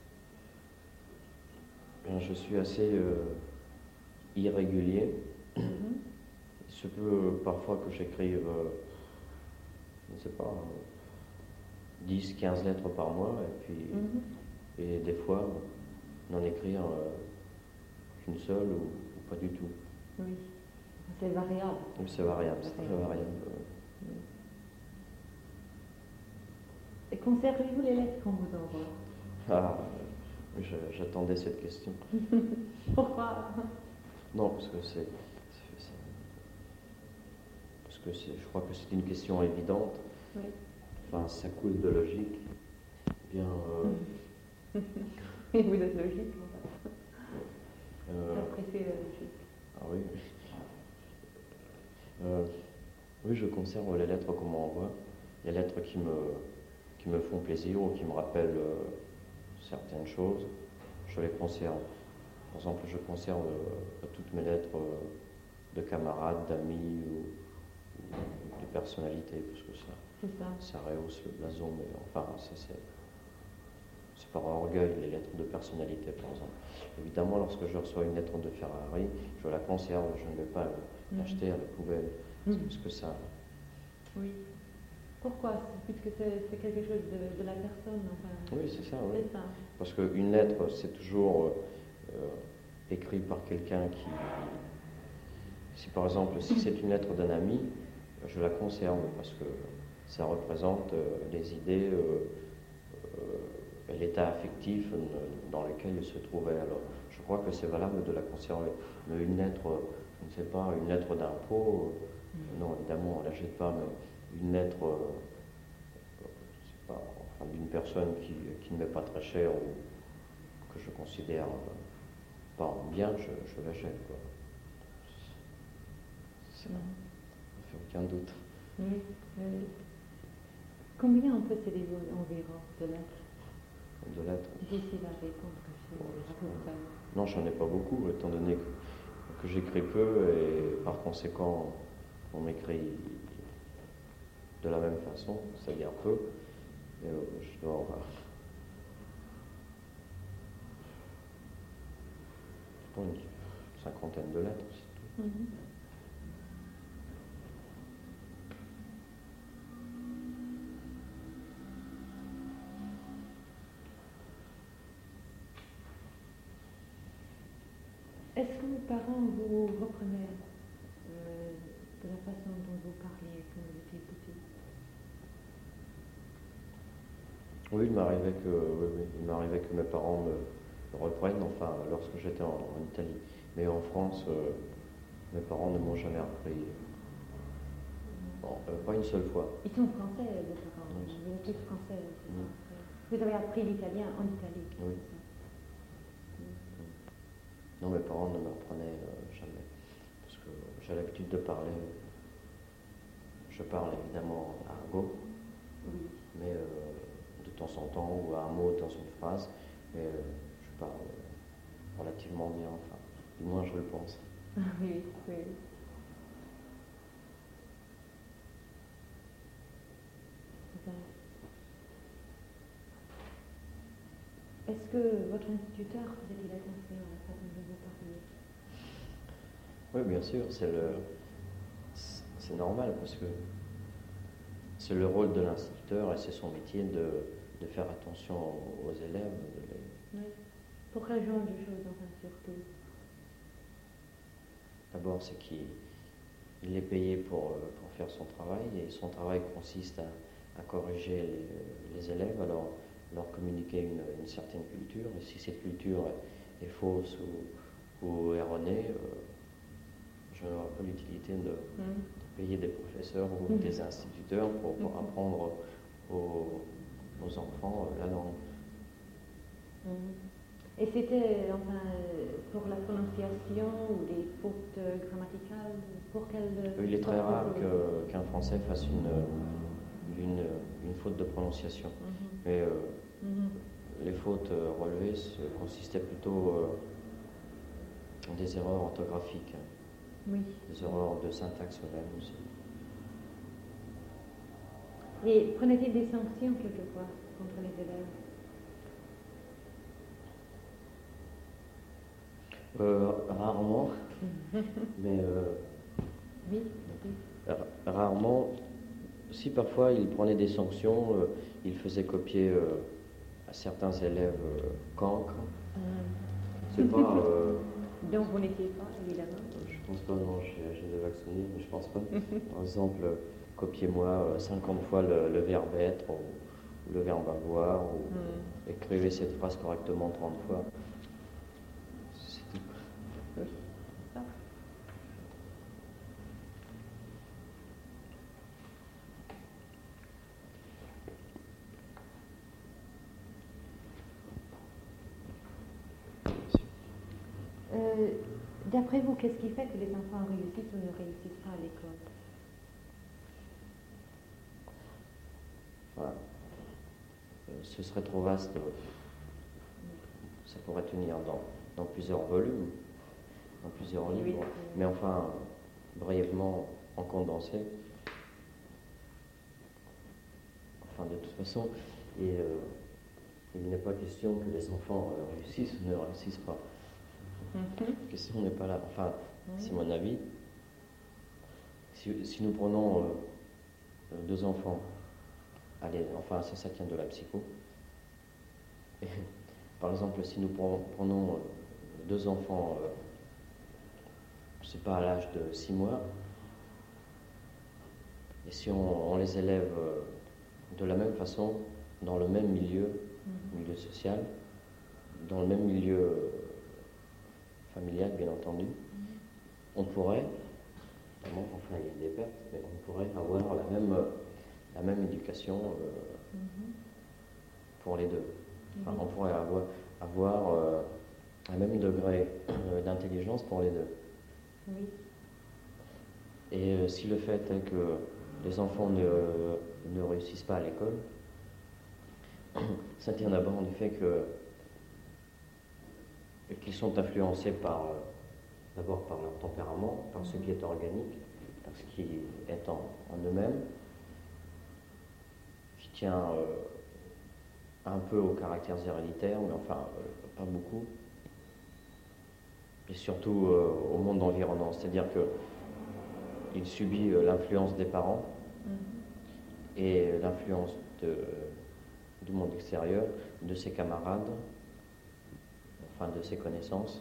bien, je suis assez euh, irrégulier. Mhm. Il se peut euh, parfois que j'écrive, euh, je ne sais pas, euh, dix, quinze lettres par mois, et puis Mhm. et des fois n'en écrire euh, qu'une seule ou, ou pas du tout. Oui, c'est variable. Donc c'est variable, c'est très Variable. variable. Et conservez-vous les lettres qu'on vous envoie? Ah, je- j'attendais cette question. Pourquoi? Non, parce que c'est, c'est- c'est- parce que c'est, je crois que c'est une question évidente. Oui. Enfin, ça coule de logique. Bien, euh, Et vous êtes logique. euh, Vous appréciez la logique. ah oui. Euh, oui, je conserve les lettres qu'on m'envoie. Les lettres qui me, qui me font plaisir ou qui me rappellent euh, certaines choses, je les conserve. Par exemple, je conserve euh, toutes mes lettres euh, de camarades, d'amis ou, ou de personnalités, parce que ça, C'est ça. ça rehausse le blason, mais enfin, ça c'est. C'est par orgueil, les lettres de personnalité, par exemple. Évidemment, lorsque je reçois une lettre de Ferrari, je la conserve, je ne vais pas Mhm. l'acheter à la poubelle. Mhm. C'est parce que ça. Oui. Pourquoi? C'est puisque c'est c'est quelque chose de, de la personne. Enfin, Oui, c'est ça, oui. c'est ça. Parce qu'une lettre, c'est toujours euh, écrit par quelqu'un qui. Si par exemple, si c'est une lettre d'un ami, je la conserve parce que ça représente euh, les idées, euh, euh, et l'état affectif euh, dans lequel il se trouvait. Alors, je crois que c'est valable de la conserver. Mais une lettre, je ne sais pas, une lettre d'impôt, euh, non, évidemment, on ne la jette pas, mais une lettre, euh, je sais pas, enfin, d'une personne qui, qui ne m'est pas très chère ou que je considère euh, pas en bien, je, je la jette, quoi. Ça ne fait aucun doute. Oui, oui. Combien on possédez vous environ de lettres? De lettres. Difficile à répondre. Je, je comprends. Non, j'en ai pas beaucoup, étant donné que, que j'écris peu et par conséquent, on m'écrit de la même façon, c'est-à-dire peu. Et, euh, je dois avoir je sais pas, une cinquantaine de lettres, c'est tout. Mhm. Est-ce que vos parents vous reprenaient euh, de la façon dont vous parliez quand vous étiez petit? Oui, il m'arrivait que, oui, oui, il m'arrivait que mes parents me, me reprennent, enfin, lorsque j'étais en, en Italie. Mais en France, euh, mes parents ne m'ont jamais repris. Bon, euh, pas une seule fois. Ils sont français, vos parents. Oui. Vous êtes tous français. c'est Oui. ça. Vous avez appris l'italien en Italie. Oui. c'est ça. Non, mes parents ne me reprenaient euh, jamais. Parce que j'ai l'habitude de parler. Je parle évidemment argot, Oui. mais euh, de temps en temps, ou un mot dans une phrase, mais euh, je parle relativement bien, enfin, du moins je le pense. Ah oui, oui. C'est ça. Est-ce que votre instituteur faisait-il attention à la façon dont vous parliez? Oui, bien sûr, c'est le, c'est normal parce que c'est le rôle de l'instituteur et c'est son métier de, de faire attention aux, aux élèves. De les... Oui. Pour quel genre de choses, enfin, surtout? D'abord, c'est qu'il il est payé pour, pour faire son travail et son travail consiste à, à corriger les, les élèves, alors leur communiquer une, une certaine culture. Et si cette culture est, est fausse ou, ou erronée, euh, je n'aurai pas l'utilité de, Mm. de payer des professeurs ou Mm. des instituteurs pour, pour Mm. apprendre aux, aux enfants la langue. Mm. Et c'était, enfin, pour la prononciation ou des fautes grammaticales, pour quelle... Il est très rare que, qu'un Français fasse une, une, une faute de prononciation. Mm-hmm. Mais euh, mm-hmm. les fautes relevées consistaient plutôt euh, en des erreurs orthographiques. Oui. Des erreurs de syntaxe même aussi. Et prenait-il des sanctions quelquefois contre les élèves? Euh, rarement, mais euh, oui, oui. Rarement. Si parfois il prenait des sanctions, euh, il faisait copier euh, à certains élèves euh, cancres. Mmh. C'est pas. Euh, Donc vous n'étiez pas, évidemment. Je pense pas, non, j'ai des vaccinés, mais je pense pas. Par exemple, euh, copiez-moi cinquante fois le, le verbe être ou, ou le verbe avoir, ou mmh. écrivez cette phrase correctement trente fois. Euh, D'après vous, qu'est-ce qui fait que les enfants réussissent ou ne réussissent pas à l'école? Voilà. Euh, ce serait trop vaste. Ça pourrait tenir dans, dans plusieurs volumes, dans plusieurs livres. Oui, oui. Mais enfin, brièvement, en condensé. Enfin, de toute façon, et, euh, il n'est pas question que les enfants euh, réussissent ou ne réussissent pas. La question n'est pas là. Enfin, oui. C'est mon avis. Si, si nous prenons euh, deux enfants, allez, enfin, ça, ça tient de la psycho. Et, par exemple, si nous prenons euh, deux enfants, euh, je ne sais pas, à l'âge de six mois, et si on, on les élève euh, de la même façon, dans le même milieu, mmh. milieu social, dans le même milieu euh, familial, bien entendu, mmh. on pourrait, enfin il y a des pertes, mais on pourrait avoir la même, la même éducation euh, mmh. pour les deux. Enfin, mmh. on pourrait avoir, avoir euh, un même degré euh, d'intelligence pour les deux. Oui. Et euh, si le fait est que les enfants ne, ne réussissent pas à l'école, ça tient d'abord du fait que qu'ils sont influencés par, d'abord par leur tempérament, par ce qui est organique, par ce qui est en, en eux-mêmes, qui tient euh, un peu aux caractères héréditaires, mais enfin euh, pas beaucoup, et surtout euh, au monde environnant, c'est-à-dire que il subit euh, l'influence des parents mmh. et l'influence de, du monde extérieur, de ses camarades, enfin de ses connaissances.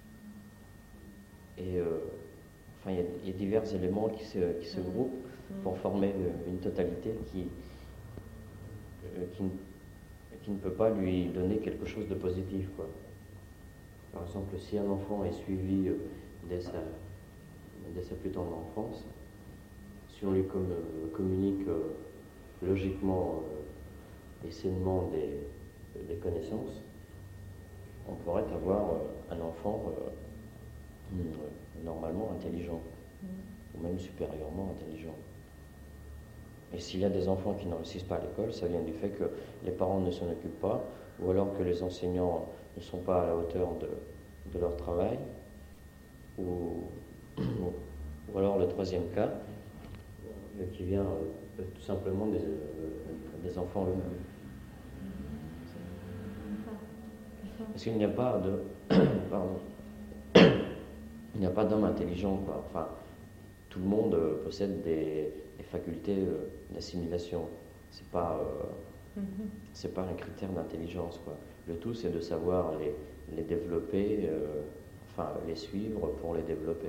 Et euh, enfin, il y, a, il y a divers éléments qui se, qui se mmh. groupent mmh. pour former une totalité qui, euh, qui, qui ne peut pas lui donner quelque chose de positif, quoi. Par exemple, si un enfant est suivi euh, dès sa dès sa plus tendre enfance, si on lui com communique euh, logiquement euh, et sainement des, des connaissances, on pourrait avoir euh, un enfant euh, euh, normalement intelligent, mmh. ou même supérieurement intelligent. Et s'il y a des enfants qui ne réussissent pas à l'école, ça vient du fait que les parents ne s'en occupent pas, ou alors que les enseignants ne sont pas à la hauteur de, de leur travail, ou ou alors le troisième cas, euh, qui vient euh, tout simplement des, euh, des enfants eux-mêmes. Parce qu'il n'y a pas de... Pardon. Il n'y a pas d'homme intelligent, quoi. Enfin, tout le monde euh, possède des, des facultés euh, d'assimilation. C'est pas, euh, mm-hmm. c'est pas un critère d'intelligence, quoi. Le tout, c'est de savoir les, les développer, euh, enfin, les suivre pour les développer.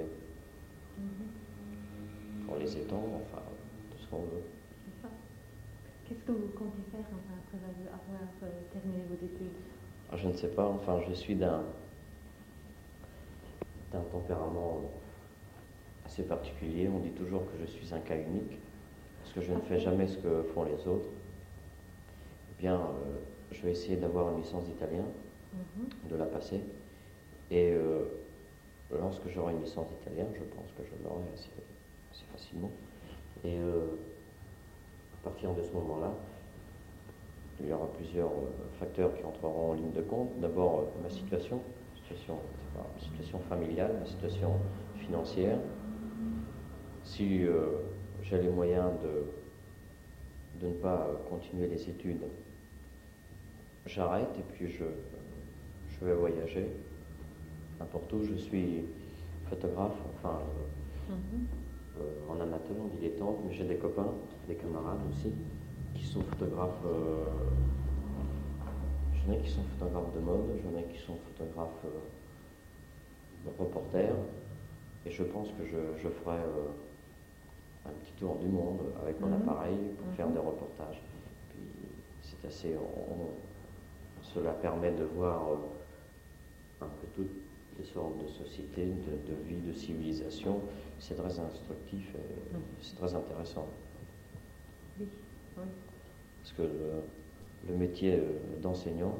Mmh. Pour les étendre, enfin, tout ce qu'on veut. C'est ça. Qu'est-ce que vous comptez faire enfin, après avoir euh, terminé vos études? Ah, je ne sais pas, enfin, je suis d'un d'un tempérament assez particulier. On dit toujours que je suis un cas unique, parce que je ne fais jamais ce que font les autres. Eh bien, euh, je vais essayer d'avoir une licence d'italien. mm-hmm. de la passer. Et euh, lorsque j'aurai une licence d'Italien, je pense que je l'aurai assez, assez facilement. Et euh, à partir de ce moment-là, il y aura plusieurs euh, facteurs qui entreront en ligne de compte. D'abord, euh, ma situation, situation, c'est pas, situation familiale, ma situation financière. Si euh, j'ai les moyens de, de ne pas continuer les études, j'arrête et puis je, je vais voyager. N'importe où, je suis photographe, enfin euh, mm-hmm. euh, en amateur, en dilettante, mais j'ai des copains, des camarades aussi, qui sont photographes. Euh, j'en ai qui sont photographes de mode, j'en ai qui sont photographes euh, reporters, et je pense que je, je ferai euh, un petit tour du monde avec mon mm-hmm. appareil pour mm-hmm. faire des reportages. Puis c'est assez, on, cela permet de voir euh, un peu toutes les sortes de sociétés, de, de vie, de civilisation. C'est très instructif et mm-hmm. c'est très intéressant. Oui, oui. Parce que le, le métier d'enseignant,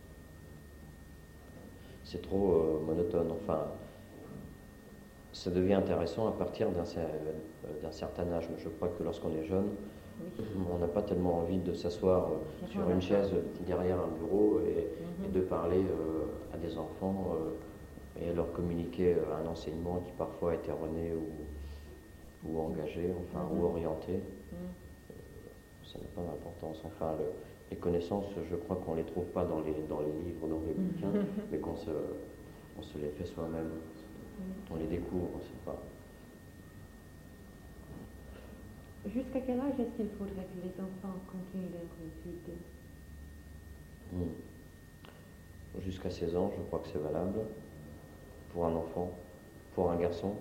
c'est trop euh, monotone. Enfin, ça devient intéressant à partir d'un, d'un certain âge. Mais je crois que lorsqu'on est jeune, oui. on n'a pas tellement envie de s'asseoir euh, sur une chaise derrière un bureau et, mm-hmm. et de parler euh, à des enfants euh, et leur communiquer un enseignement qui parfois est erroné ou, ou engagé, enfin, mm-hmm. ou orienté. Mm-hmm. Ça n'a pas d'importance. Enfin, le, les connaissances, je crois qu'on ne les trouve pas dans les, dans les livres, dans les bouquins, mm-hmm. mais qu'on se, on se les fait soi-même. Mm-hmm. On les découvre, on ne sait pas. Jusqu'à quel âge est-ce qu'il faudrait que les enfants continuent leurs études? mm. Jusqu'à seize ans, je crois que c'est valable pour un enfant, pour un garçon.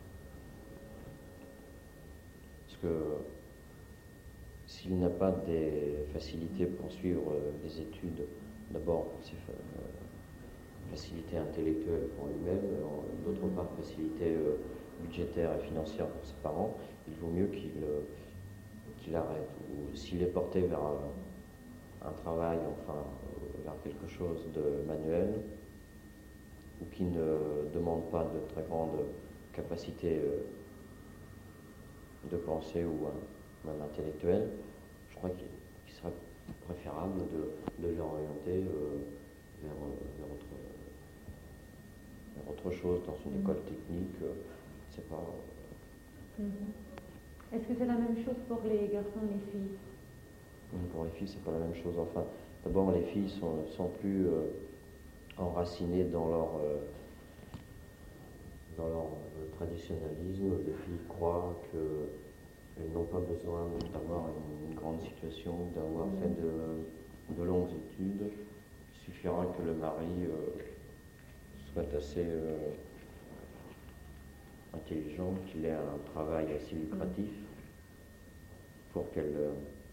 Parce que s'il n'a pas des facilités pour suivre les études, d'abord pour ses euh, facilités intellectuelles pour lui-même, d'autre part facilités euh, budgétaires et financières pour ses parents, il vaut mieux qu'il euh, qu'il arrête. Ou s'il est porté vers un, un travail, enfin vers quelque chose de manuel, ou qui ne demande pas de très grande capacité euh, de pensée ou euh, même intellectuelle, je crois qu'il, qu'il serait préférable de, de l'orienter euh, vers, vers, autre, vers autre chose, dans une mmh. école technique, euh, c'est pas... Mmh. Est-ce que c'est la même chose pour les garçons et les filles? Pour les filles, c'est pas la même chose. Enfin, d'abord, les filles sont, sont plus euh, enracinées dans leur, euh, dans leur euh, traditionnalisme. Les filles croient qu'elles n'ont pas besoin d'avoir une, une grande situation, d'avoir mmh. fait de, de longues études. Il suffira que le mari euh, soit assez euh, intelligent, qu'il ait un travail assez lucratif mmh. pour qu'elle... Euh,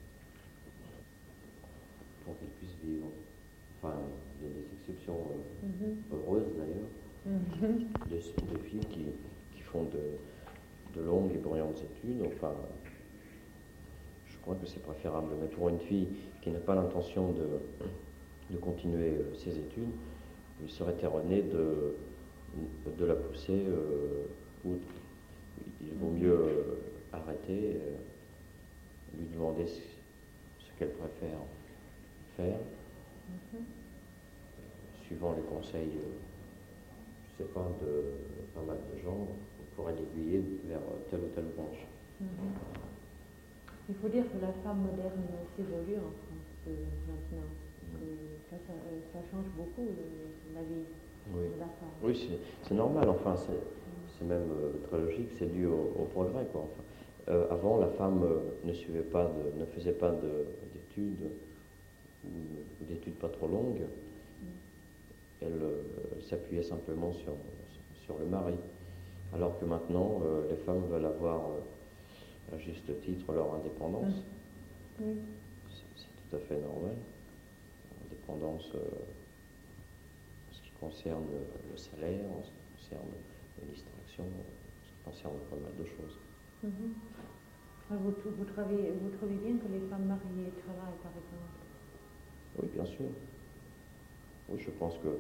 pour qu'elle puisse vivre. Enfin, il y a des exceptions euh, mm-hmm. heureuses d'ailleurs, mm-hmm. de, de filles qui, qui font de, de longues et brillantes études. Enfin, je crois que c'est préférable. Mais pour une fille qui n'a pas l'intention de, de continuer euh, ses études, il serait erroné de, de la pousser euh, outre. Il vaut mieux euh, arrêter, euh, lui demander ce, ce qu'elle préfère faire, mm-hmm. suivant les conseils, euh, je ne sais pas, de pas mal de gens, on pourrait l'aiguiller vers telle ou telle branche. Mm-hmm. Il faut dire que la femme moderne s'évolue en France euh, maintenant. Mm-hmm. que ça, ça, ça change beaucoup le, la vie oui. de la femme. Oui, c'est, c'est normal, enfin, c'est, c'est même euh, très logique, c'est dû au, au progrès, quoi. Enfin, euh, avant, la femme euh, ne suivait pas, de, ne faisait pas de, d'études, ou d'études pas trop longues, mm. elle, euh, elle s'appuyait simplement sur, sur le mari. Alors que maintenant, euh, les femmes veulent avoir, euh, à juste titre, leur indépendance. Mm. Oui. C'est, c'est tout à fait normal. Indépendance euh, en ce qui concerne le salaire, en ce qui concerne les distractions, en ce qui concerne pas mal de choses. Mm-hmm. Vous, vous, trouvez, vous trouvez bien que les femmes mariées travaillent, par exemple? Oui, bien sûr. oui, je pense que,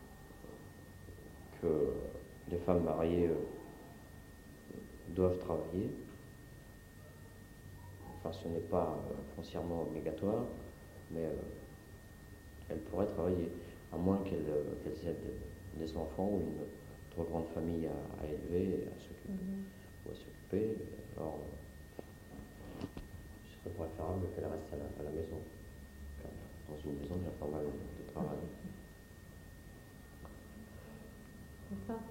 que les femmes mariées euh, doivent travailler. Enfin, ce n'est pas euh, foncièrement obligatoire, mais euh, elles pourraient travailler, à moins qu'elles euh, qu'elles aient des, des enfants ou une trop grande famille à, à élever, à s'occuper, Mhm. ou à s'occuper. Alors, euh, ce serait préférable qu'elles restent à la, à la maison. Car dans une maison, il y a pas mal de travail. C'est ça.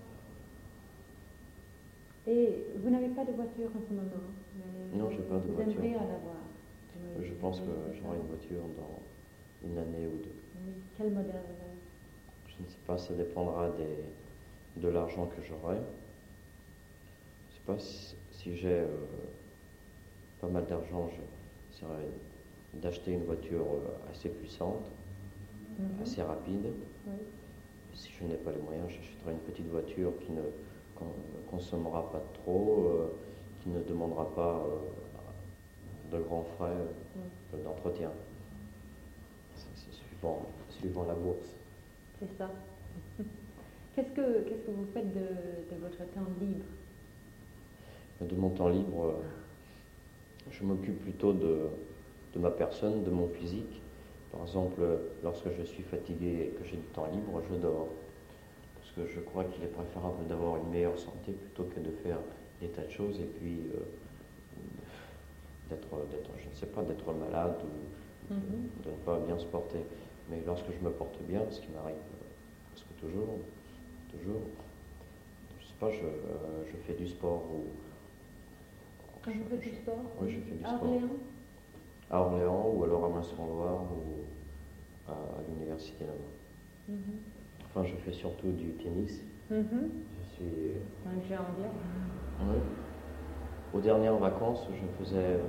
Et vous n'avez pas de voiture en ce moment, mais Non, j'ai pas de vous voiture. aimeriez en avoir. Je pense que j'aurai une voiture dans une année ou deux. Oui. Quel modèle vous avez? Je ne sais pas, ça dépendra des, de l'argent que j'aurai. Je ne sais pas si, si j'ai euh, pas mal d'argent, j'essaierai d'acheter une voiture euh, assez puissante, Mhm. assez rapide. Oui. Si je n'ai pas les moyens, j'achèterai une petite voiture qui ne con, consommera pas trop, euh, qui ne demandera pas euh, de grands frais euh, d'entretien. C'est, c'est suivant, suivant la bourse. C'est ça. Qu'est-ce que, qu'est-ce que vous faites de, de votre temps libre? De mon temps libre, euh, je m'occupe plutôt de, de ma personne, de mon physique. Par exemple, lorsque je suis fatigué et que j'ai du temps libre, je dors. Parce que je crois qu'il est préférable d'avoir une meilleure santé plutôt que de faire des tas de choses et puis euh, d'être, d'être, je ne sais pas, d'être malade ou Mhm. de ne pas bien se porter. Mais lorsque je me porte bien, ce qui m'arrive presque toujours, toujours, je sais pas, je, euh, je fais du sport ou... Quand vous faites du sport? Oui, je fais du À sport. Orléans? À Orléans ou alors à Mont-Saint-Loire ou à, à l'université là-bas. Mhm. Enfin, je fais surtout du tennis. Mhm. Je suis... Un jeu anglais. Oui. Aux dernières vacances, je faisais euh,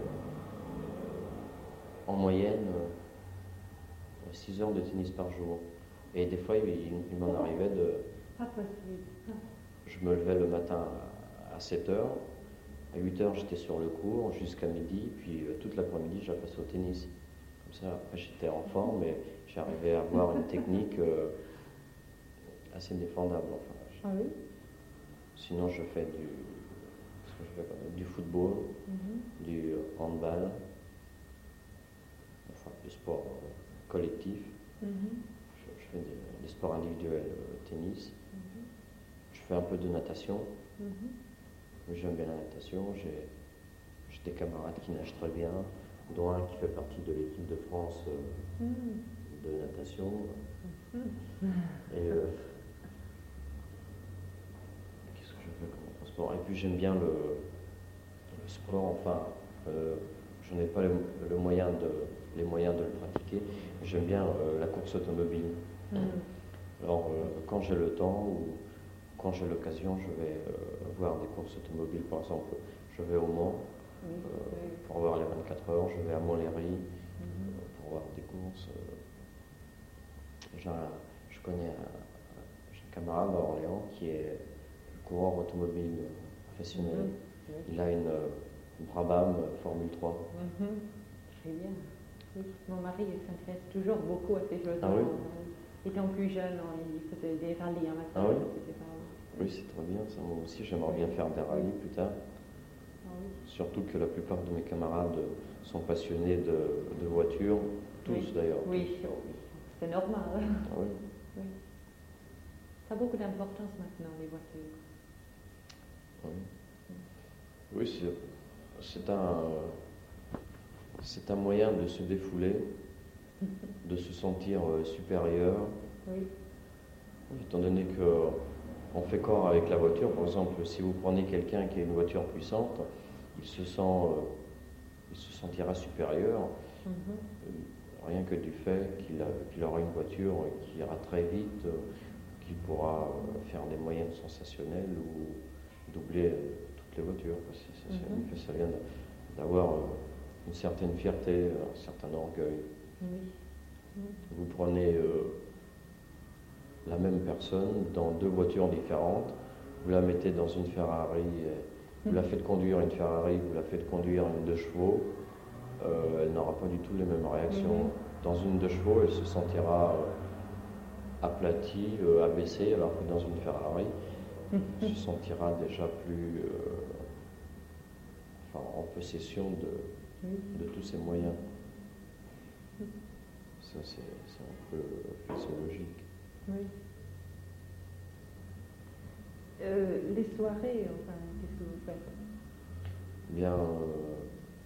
en moyenne euh, six heures de tennis par jour. Et des fois, il, il m'en arrivait de... Pas possible. Je me levais le matin à sept heures. À huit heures, j'étais sur le court jusqu'à midi. Puis euh, toute l'après-midi, je la passais au tennis. Comme ça, après, j'étais en forme et j'arrivais à avoir une technique euh, assez défendable. Enfin, je- Ah oui? Sinon, je fais du, qu'est-ce que je fais, pas- du football, Mhm. du handball, enfin du sport euh, collectif. Mhm. Je, je fais des, des sports individuels, euh, tennis. Mhm. Je fais un peu de natation. Mhm. J'aime bien la natation. J'ai, j'ai des camarades qui nagent très bien, dont un qui fait partie de l'équipe de France euh, Mhm. de natation. Mhm. Et euh, qu'est-ce que je fais comme autre sport? Et puis j'aime bien le, le sport, enfin, euh, je n'ai pas le, le moyen de, les moyens de le pratiquer. J'aime bien euh, la course automobile. Mhm. Alors, euh, quand j'ai le temps ou quand j'ai l'occasion, je vais euh, voir des courses automobiles. Par exemple, je vais au Mans Oui, euh, oui. pour voir les vingt-quatre heures, je vais à Montlhéry Mhm. euh, pour voir des courses. euh. J'ai un- je connais un, j'ai un camarade à Orléans qui est coureur automobile professionnel. Mhm. Oui. Il a une, euh, une Brabham euh, Formule trois. Mhm. Très bien. Oui. Mon mari il s'intéresse toujours beaucoup à ces choses. Ah oui? Étant plus jeune, on- il faisait des rallyes en matin. Ah oui? C'était pas- Oui, c'est très bien ça. Moi aussi, j'aimerais bien faire des rallyes plus tard. Ah oui. Surtout que la plupart de mes camarades sont passionnés de, de voitures, tous Oui. d'ailleurs. Oui, oh oui. C'est normal. Ah oui. Oui. Ça a beaucoup d'importance maintenant, les voitures. Oui, oui c'est, c'est un, c'est un moyen de se défouler, de se sentir euh, supérieur, Oui. étant donné que on fait corps avec la voiture. Par exemple, si vous prenez quelqu'un qui a une voiture puissante, il se sent, euh, il se sentira supérieur, Mhm. euh, rien que du fait qu'il, a- qu'il aura une voiture qui ira très vite, euh, qu'il pourra euh, faire des moyennes sensationnelles ou doubler euh, toutes les voitures. C'est, c'est, c'est, Mhm. ça vient d'avoir euh, une certaine fierté, un certain orgueil. Oui. Mhm. Vous prenez euh, la même personne dans deux voitures différentes, vous la mettez dans une Ferrari, et vous la faites conduire une Ferrari, vous la faites conduire une deux chevaux, euh, elle n'aura pas du tout les mêmes réactions. Mhm. Dans une deux chevaux, elle se sentira euh, aplati, euh, abaissé, alors que dans une Ferrari, se sentira déjà plus euh, enfin, en possession de, Oui. de tous ses moyens. Ça, c'est c'est un peu physiologique. Oui. Euh, les soirées, enfin, qu'est-ce que vous faites? Bien, euh,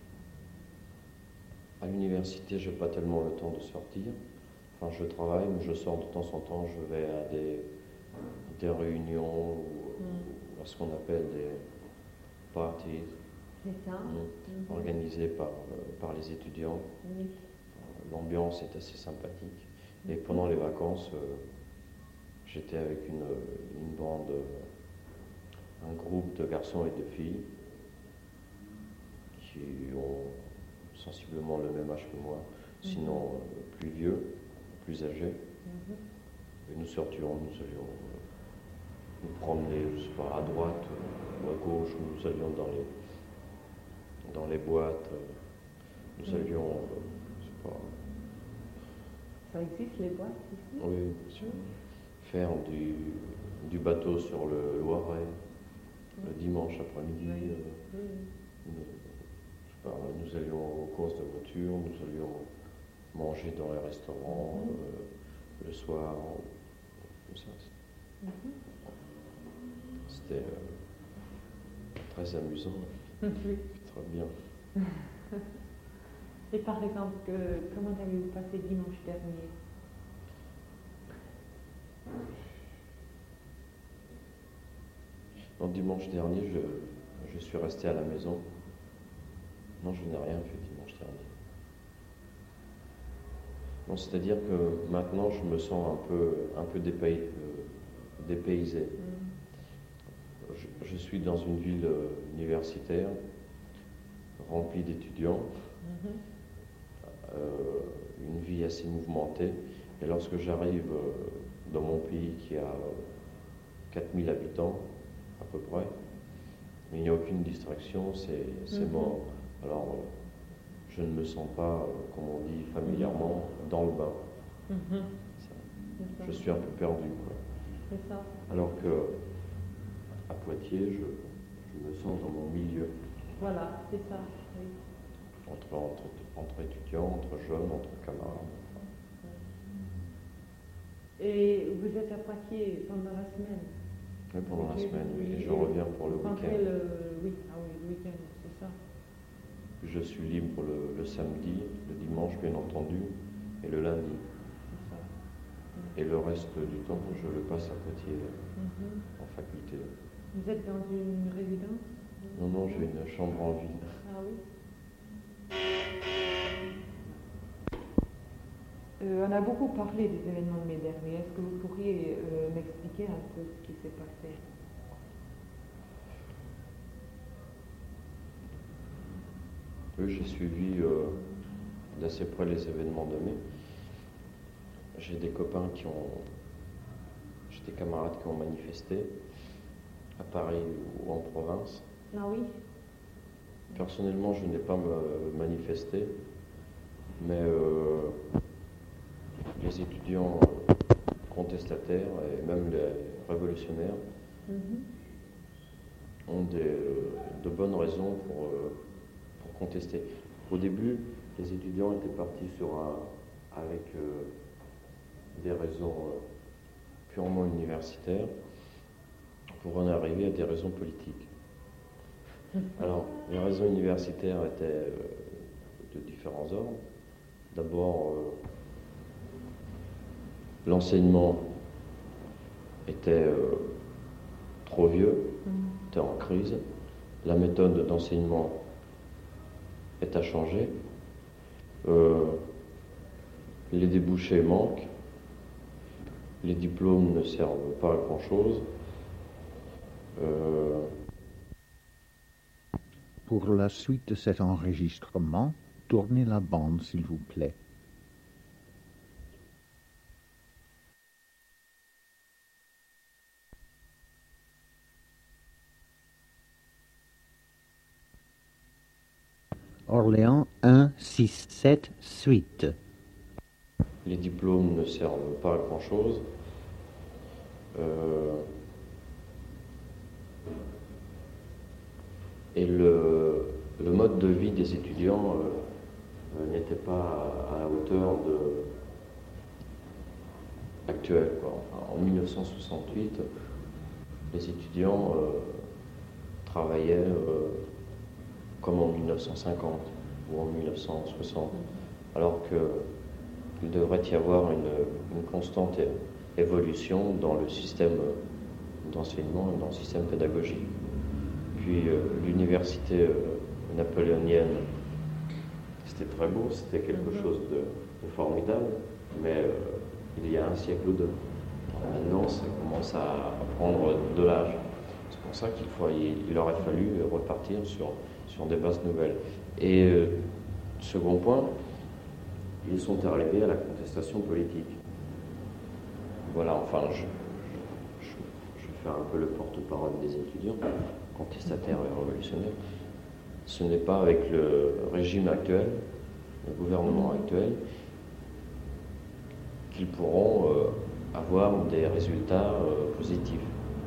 à l'université, je n'ai pas tellement le temps de sortir. Enfin, je travaille, mais je sors de temps en temps. Je vais à des, des réunions ou, Mm. ou à ce qu'on appelle des parties C'est ça. mm, Mhm. organisées par, euh, par les étudiants. Oui. L'ambiance est assez sympathique. Et pendant les vacances, euh, j'étais avec une, une bande, euh, un groupe de garçons et de filles qui ont sensiblement le même âge que moi, sinon euh, plus vieux, plus âgés. Mhm. Et nous sortions, nous allions euh, nous promener, je sais pas, à droite euh, ou à gauche, nous allions dans les, dans les boîtes, euh, nous Mhm. allions, euh, je sais pas, Ça existe les boîtes ici? oui, bien sûr, faire du, du bateau sur le Loiret, le dimanche après-midi. Oui. euh, Oui. nous, je sais pas, nous allions aux courses de voiture, nous allions manger dans les restaurants Mhm. euh, le soir, comme ça. Mhm. C'était euh, très amusant, Oui. très bien. Et par exemple, que- comment avez-vous passé dimanche dernier? Non, dimanche dernier, je, je suis resté à la maison. Non, je n'ai rien fait dimanche dernier. Non, c'est-à-dire que maintenant, je me sens un peu, un peu dépay- euh, dépaysé. Mm. Je, je suis dans une ville euh, universitaire, remplie d'étudiants, Mhm. euh, une vie assez mouvementée. Et lorsque j'arrive euh, dans mon pays qui a euh, quatre mille habitants, à peu près, mais il n'y a aucune distraction, c'est c'est Mhm. mort. Alors, euh, je ne me sens pas, euh, comme on dit familièrement, dans le bain. Mhm. Ça, C'est ça. je suis un peu perdu, quoi. C'est ça. Alors que à Poitiers, je, je me sens dans mon milieu, Voilà, c'est ça. Oui. entre, entre, entre étudiants, entre jeunes, entre camarades. Et vous êtes à Poitiers pendant la semaine? Oui, pendant la Ok, semaine, oui, et je et reviens pour le vous rentrez week-end. le... Oui, ah oui, le week-end, c'est ça. Je suis libre le, le samedi, le dimanche bien entendu, et le lundi. C'est ça. Et le reste du temps, je le passe à Poitiers, Mhm. en faculté. Vous êtes dans une résidence? Non, non, j'ai une chambre en ville. Ah oui. Euh, on a beaucoup parlé des événements de mai dernier. Est-ce que vous pourriez euh, m'expliquer un peu ce qui s'est passé? Oui, j'ai suivi euh, d'assez près les événements de mai. J'ai des copains qui ont... J'ai des camarades qui ont manifesté à Paris ou en province. Ah oui. Personnellement, je n'ai pas me- manifesté, mais euh, les étudiants contestataires et même les révolutionnaires Mhm. ont des, euh, de bonnes raisons pour, euh, pour contester. Au début, les étudiants étaient partis sur un, avec euh, des raisons euh, purement universitaires pour en arriver à des raisons politiques. Alors, les raisons universitaires étaient euh, de différents ordres. D'abord, euh, l'enseignement était euh, trop vieux, Mhm. était en crise. La méthode d'enseignement est à changer. Euh, les débouchés manquent. Les diplômes ne servent pas à grand-chose. Euh, Pour la suite de cet enregistrement, tournez la bande, s'il vous plaît. Orléans un, six, sept, suite. les diplômes ne servent pas à grand-chose. Euh, et le, le mode de vie des étudiants euh, euh, n'était pas à, à la hauteur de, actuelle, quoi. Enfin, en mille neuf cent soixante-huit, les étudiants euh, travaillaient euh, comme en mille neuf cent cinquante ou en mille neuf cent soixante, alors qu'il devrait y avoir une, une constante é- évolution dans le système d'enseignement et dans le système pédagogique. Puis euh, l'université euh, napoléonienne, c'était très beau, c'était quelque chose de, de formidable, mais euh, il y a un siècle ou deux. Maintenant, ça commence à prendre de l'âge. C'est pour ça qu'il faut, il, il aurait fallu repartir sur, sur des bases nouvelles. Et euh, second point, ils sont arrivés à la contestation politique. Voilà, enfin, je, je, je vais faire un peu le porte-parole des étudiants, contestataires et révolutionnaires. Ce n'est pas avec le régime actuel, le gouvernement actuel, qu'ils pourront euh, avoir des résultats euh, positifs.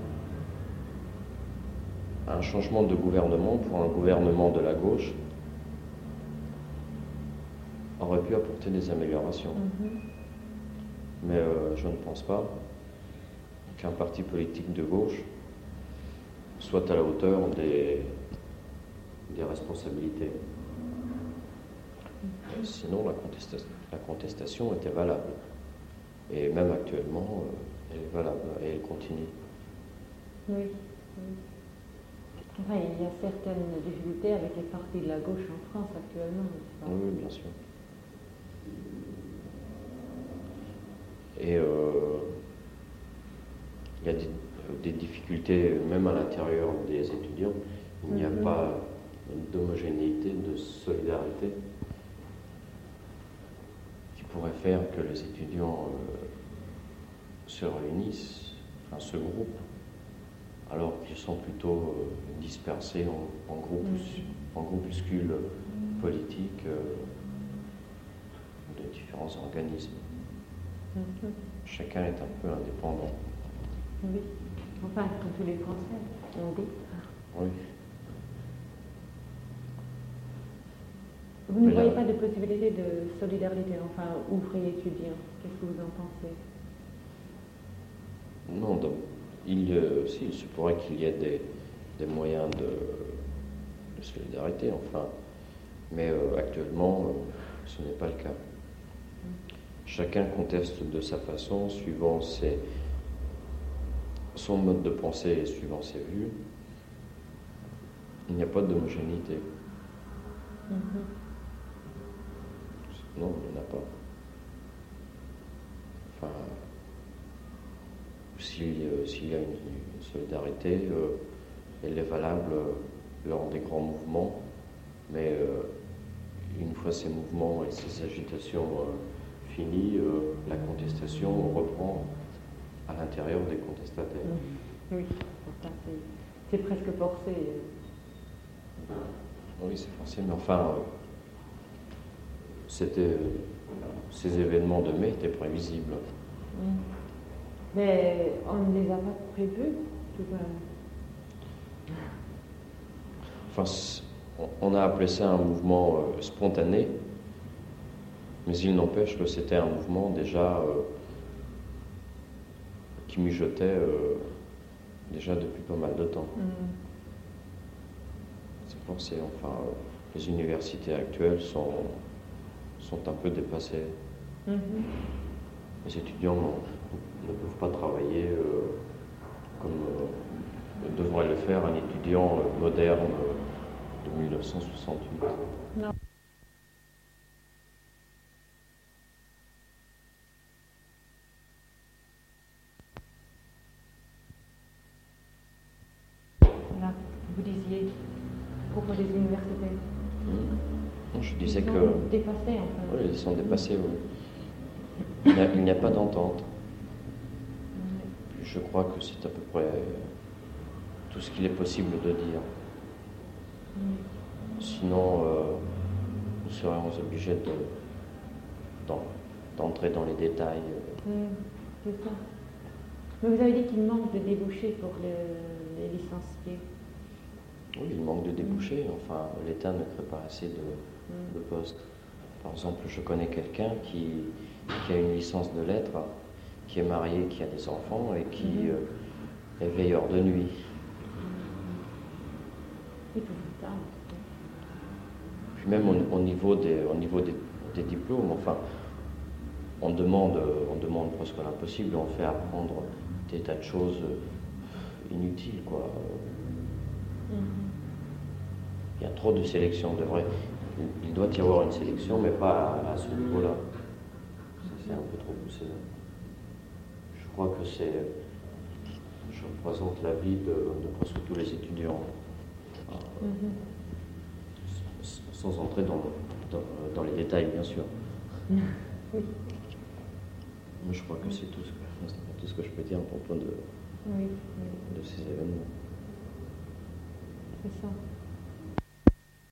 Un changement de gouvernement pour un gouvernement de la gauche aurait pu apporter des améliorations. Mm-hmm. Mais euh, je ne pense pas qu'un parti politique de gauche soit à la hauteur des, des responsabilités. Mm-hmm. Sinon, la contestation, la contestation était valable. Et même actuellement, euh, elle est valable et elle continue. Oui. oui. Enfin, il y a certaines difficultés avec les partis de la gauche en France actuellement. Oui, bien sûr. Et euh, il y a des, des difficultés même à l'intérieur des étudiants. Il n'y a mm-hmm. pas d'homogénéité, de solidarité qui pourrait faire que les étudiants euh, se réunissent, enfin se groupent, alors qu'ils sont plutôt euh, dispersés en, en, groupus, mm-hmm. en groupuscules politiques euh, de différents organismes. Mm-hmm. Chacun est un peu indépendant. Oui, enfin, comme tous les Français, on dit. Oui. Vous ne Mais voyez là, pas de possibilité de solidarité, enfin, ouvriers-étudiants. Qu'est-ce que vous en pensez? Non, donc, il, euh, si, il se pourrait qu'il y ait des, des moyens de, de solidarité, enfin, mais euh, actuellement, euh, ce n'est pas le cas. Mm. Chacun conteste de sa façon, suivant ses, son mode de pensée et suivant ses vues. Il n'y a pas d'homogénéité. Mm-hmm. Non, il n'y en a pas. Enfin, s'il, euh, s'il y a une, une solidarité, euh, elle est valable euh, lors des grands mouvements, mais euh, une fois ces mouvements et ces agitations euh, finies, euh, la contestation reprend à l'intérieur des contestataires. Mmh. Oui, c'est, c'est presque forcé. Oui, c'est forcé, mais enfin, euh, c'était, ces événements de mai étaient prévisibles. Mmh. Mais on ne les a pas prévus, tout cas. Enfin, on a appelé ça un mouvement euh, spontané, mais il n'empêche que c'était un mouvement déjà euh, qui mijotait euh, déjà depuis pas mal de temps. Mmh. C'est pour ça, enfin, euh, les universités actuelles sont, sont un peu dépassées. Mmh. Les étudiants ne, ne peuvent pas travailler euh, comme euh, devrait le faire un étudiant euh, moderne euh, de mille neuf cent soixante-huit. Non. Là, vous disiez, à propos des universités. Mmh. Je disais ils sont que... dépassés, enfin. Oui, ils sont dépassés, oui. Il n'y a, il n'y a pas d'entente. Je crois que c'est à peu près tout ce qu'il est possible de dire. Sinon, euh, nous serions obligés de, d'en, d'entrer dans les détails. Mmh, c'est ça. Mais vous avez dit qu'il manque de débouchés pour le- les licenciés. Oui, il manque de débouchés. Enfin, l'État ne crée pas assez de, Mm. de postes. Par exemple, je connais quelqu'un qui, qui a une licence de lettres, qui est marié, qui a des enfants et qui Mhm. euh, est veilleur de nuit. Et tout le temps. Puis même au, au niveau, des, au niveau des, des diplômes, enfin, on demande, on demande presque l'impossible, on fait apprendre des tas de choses inutiles, quoi. Mhm. Il y a trop de sélection, de vrai. Il, il doit y avoir une sélection, mais pas à, à ce niveau-là. Ça, c'est un peu trop poussé. Je crois que c'est. Je représente la vie de, de presque tous les étudiants. Euh, Mhm. s- Sans entrer dans, dans, dans les détails, bien sûr. Oui. Moi, je crois que c'est tout, ce que- c'est tout ce que je peux dire à propos de, Oui, oui, de ces événements. c'est ça.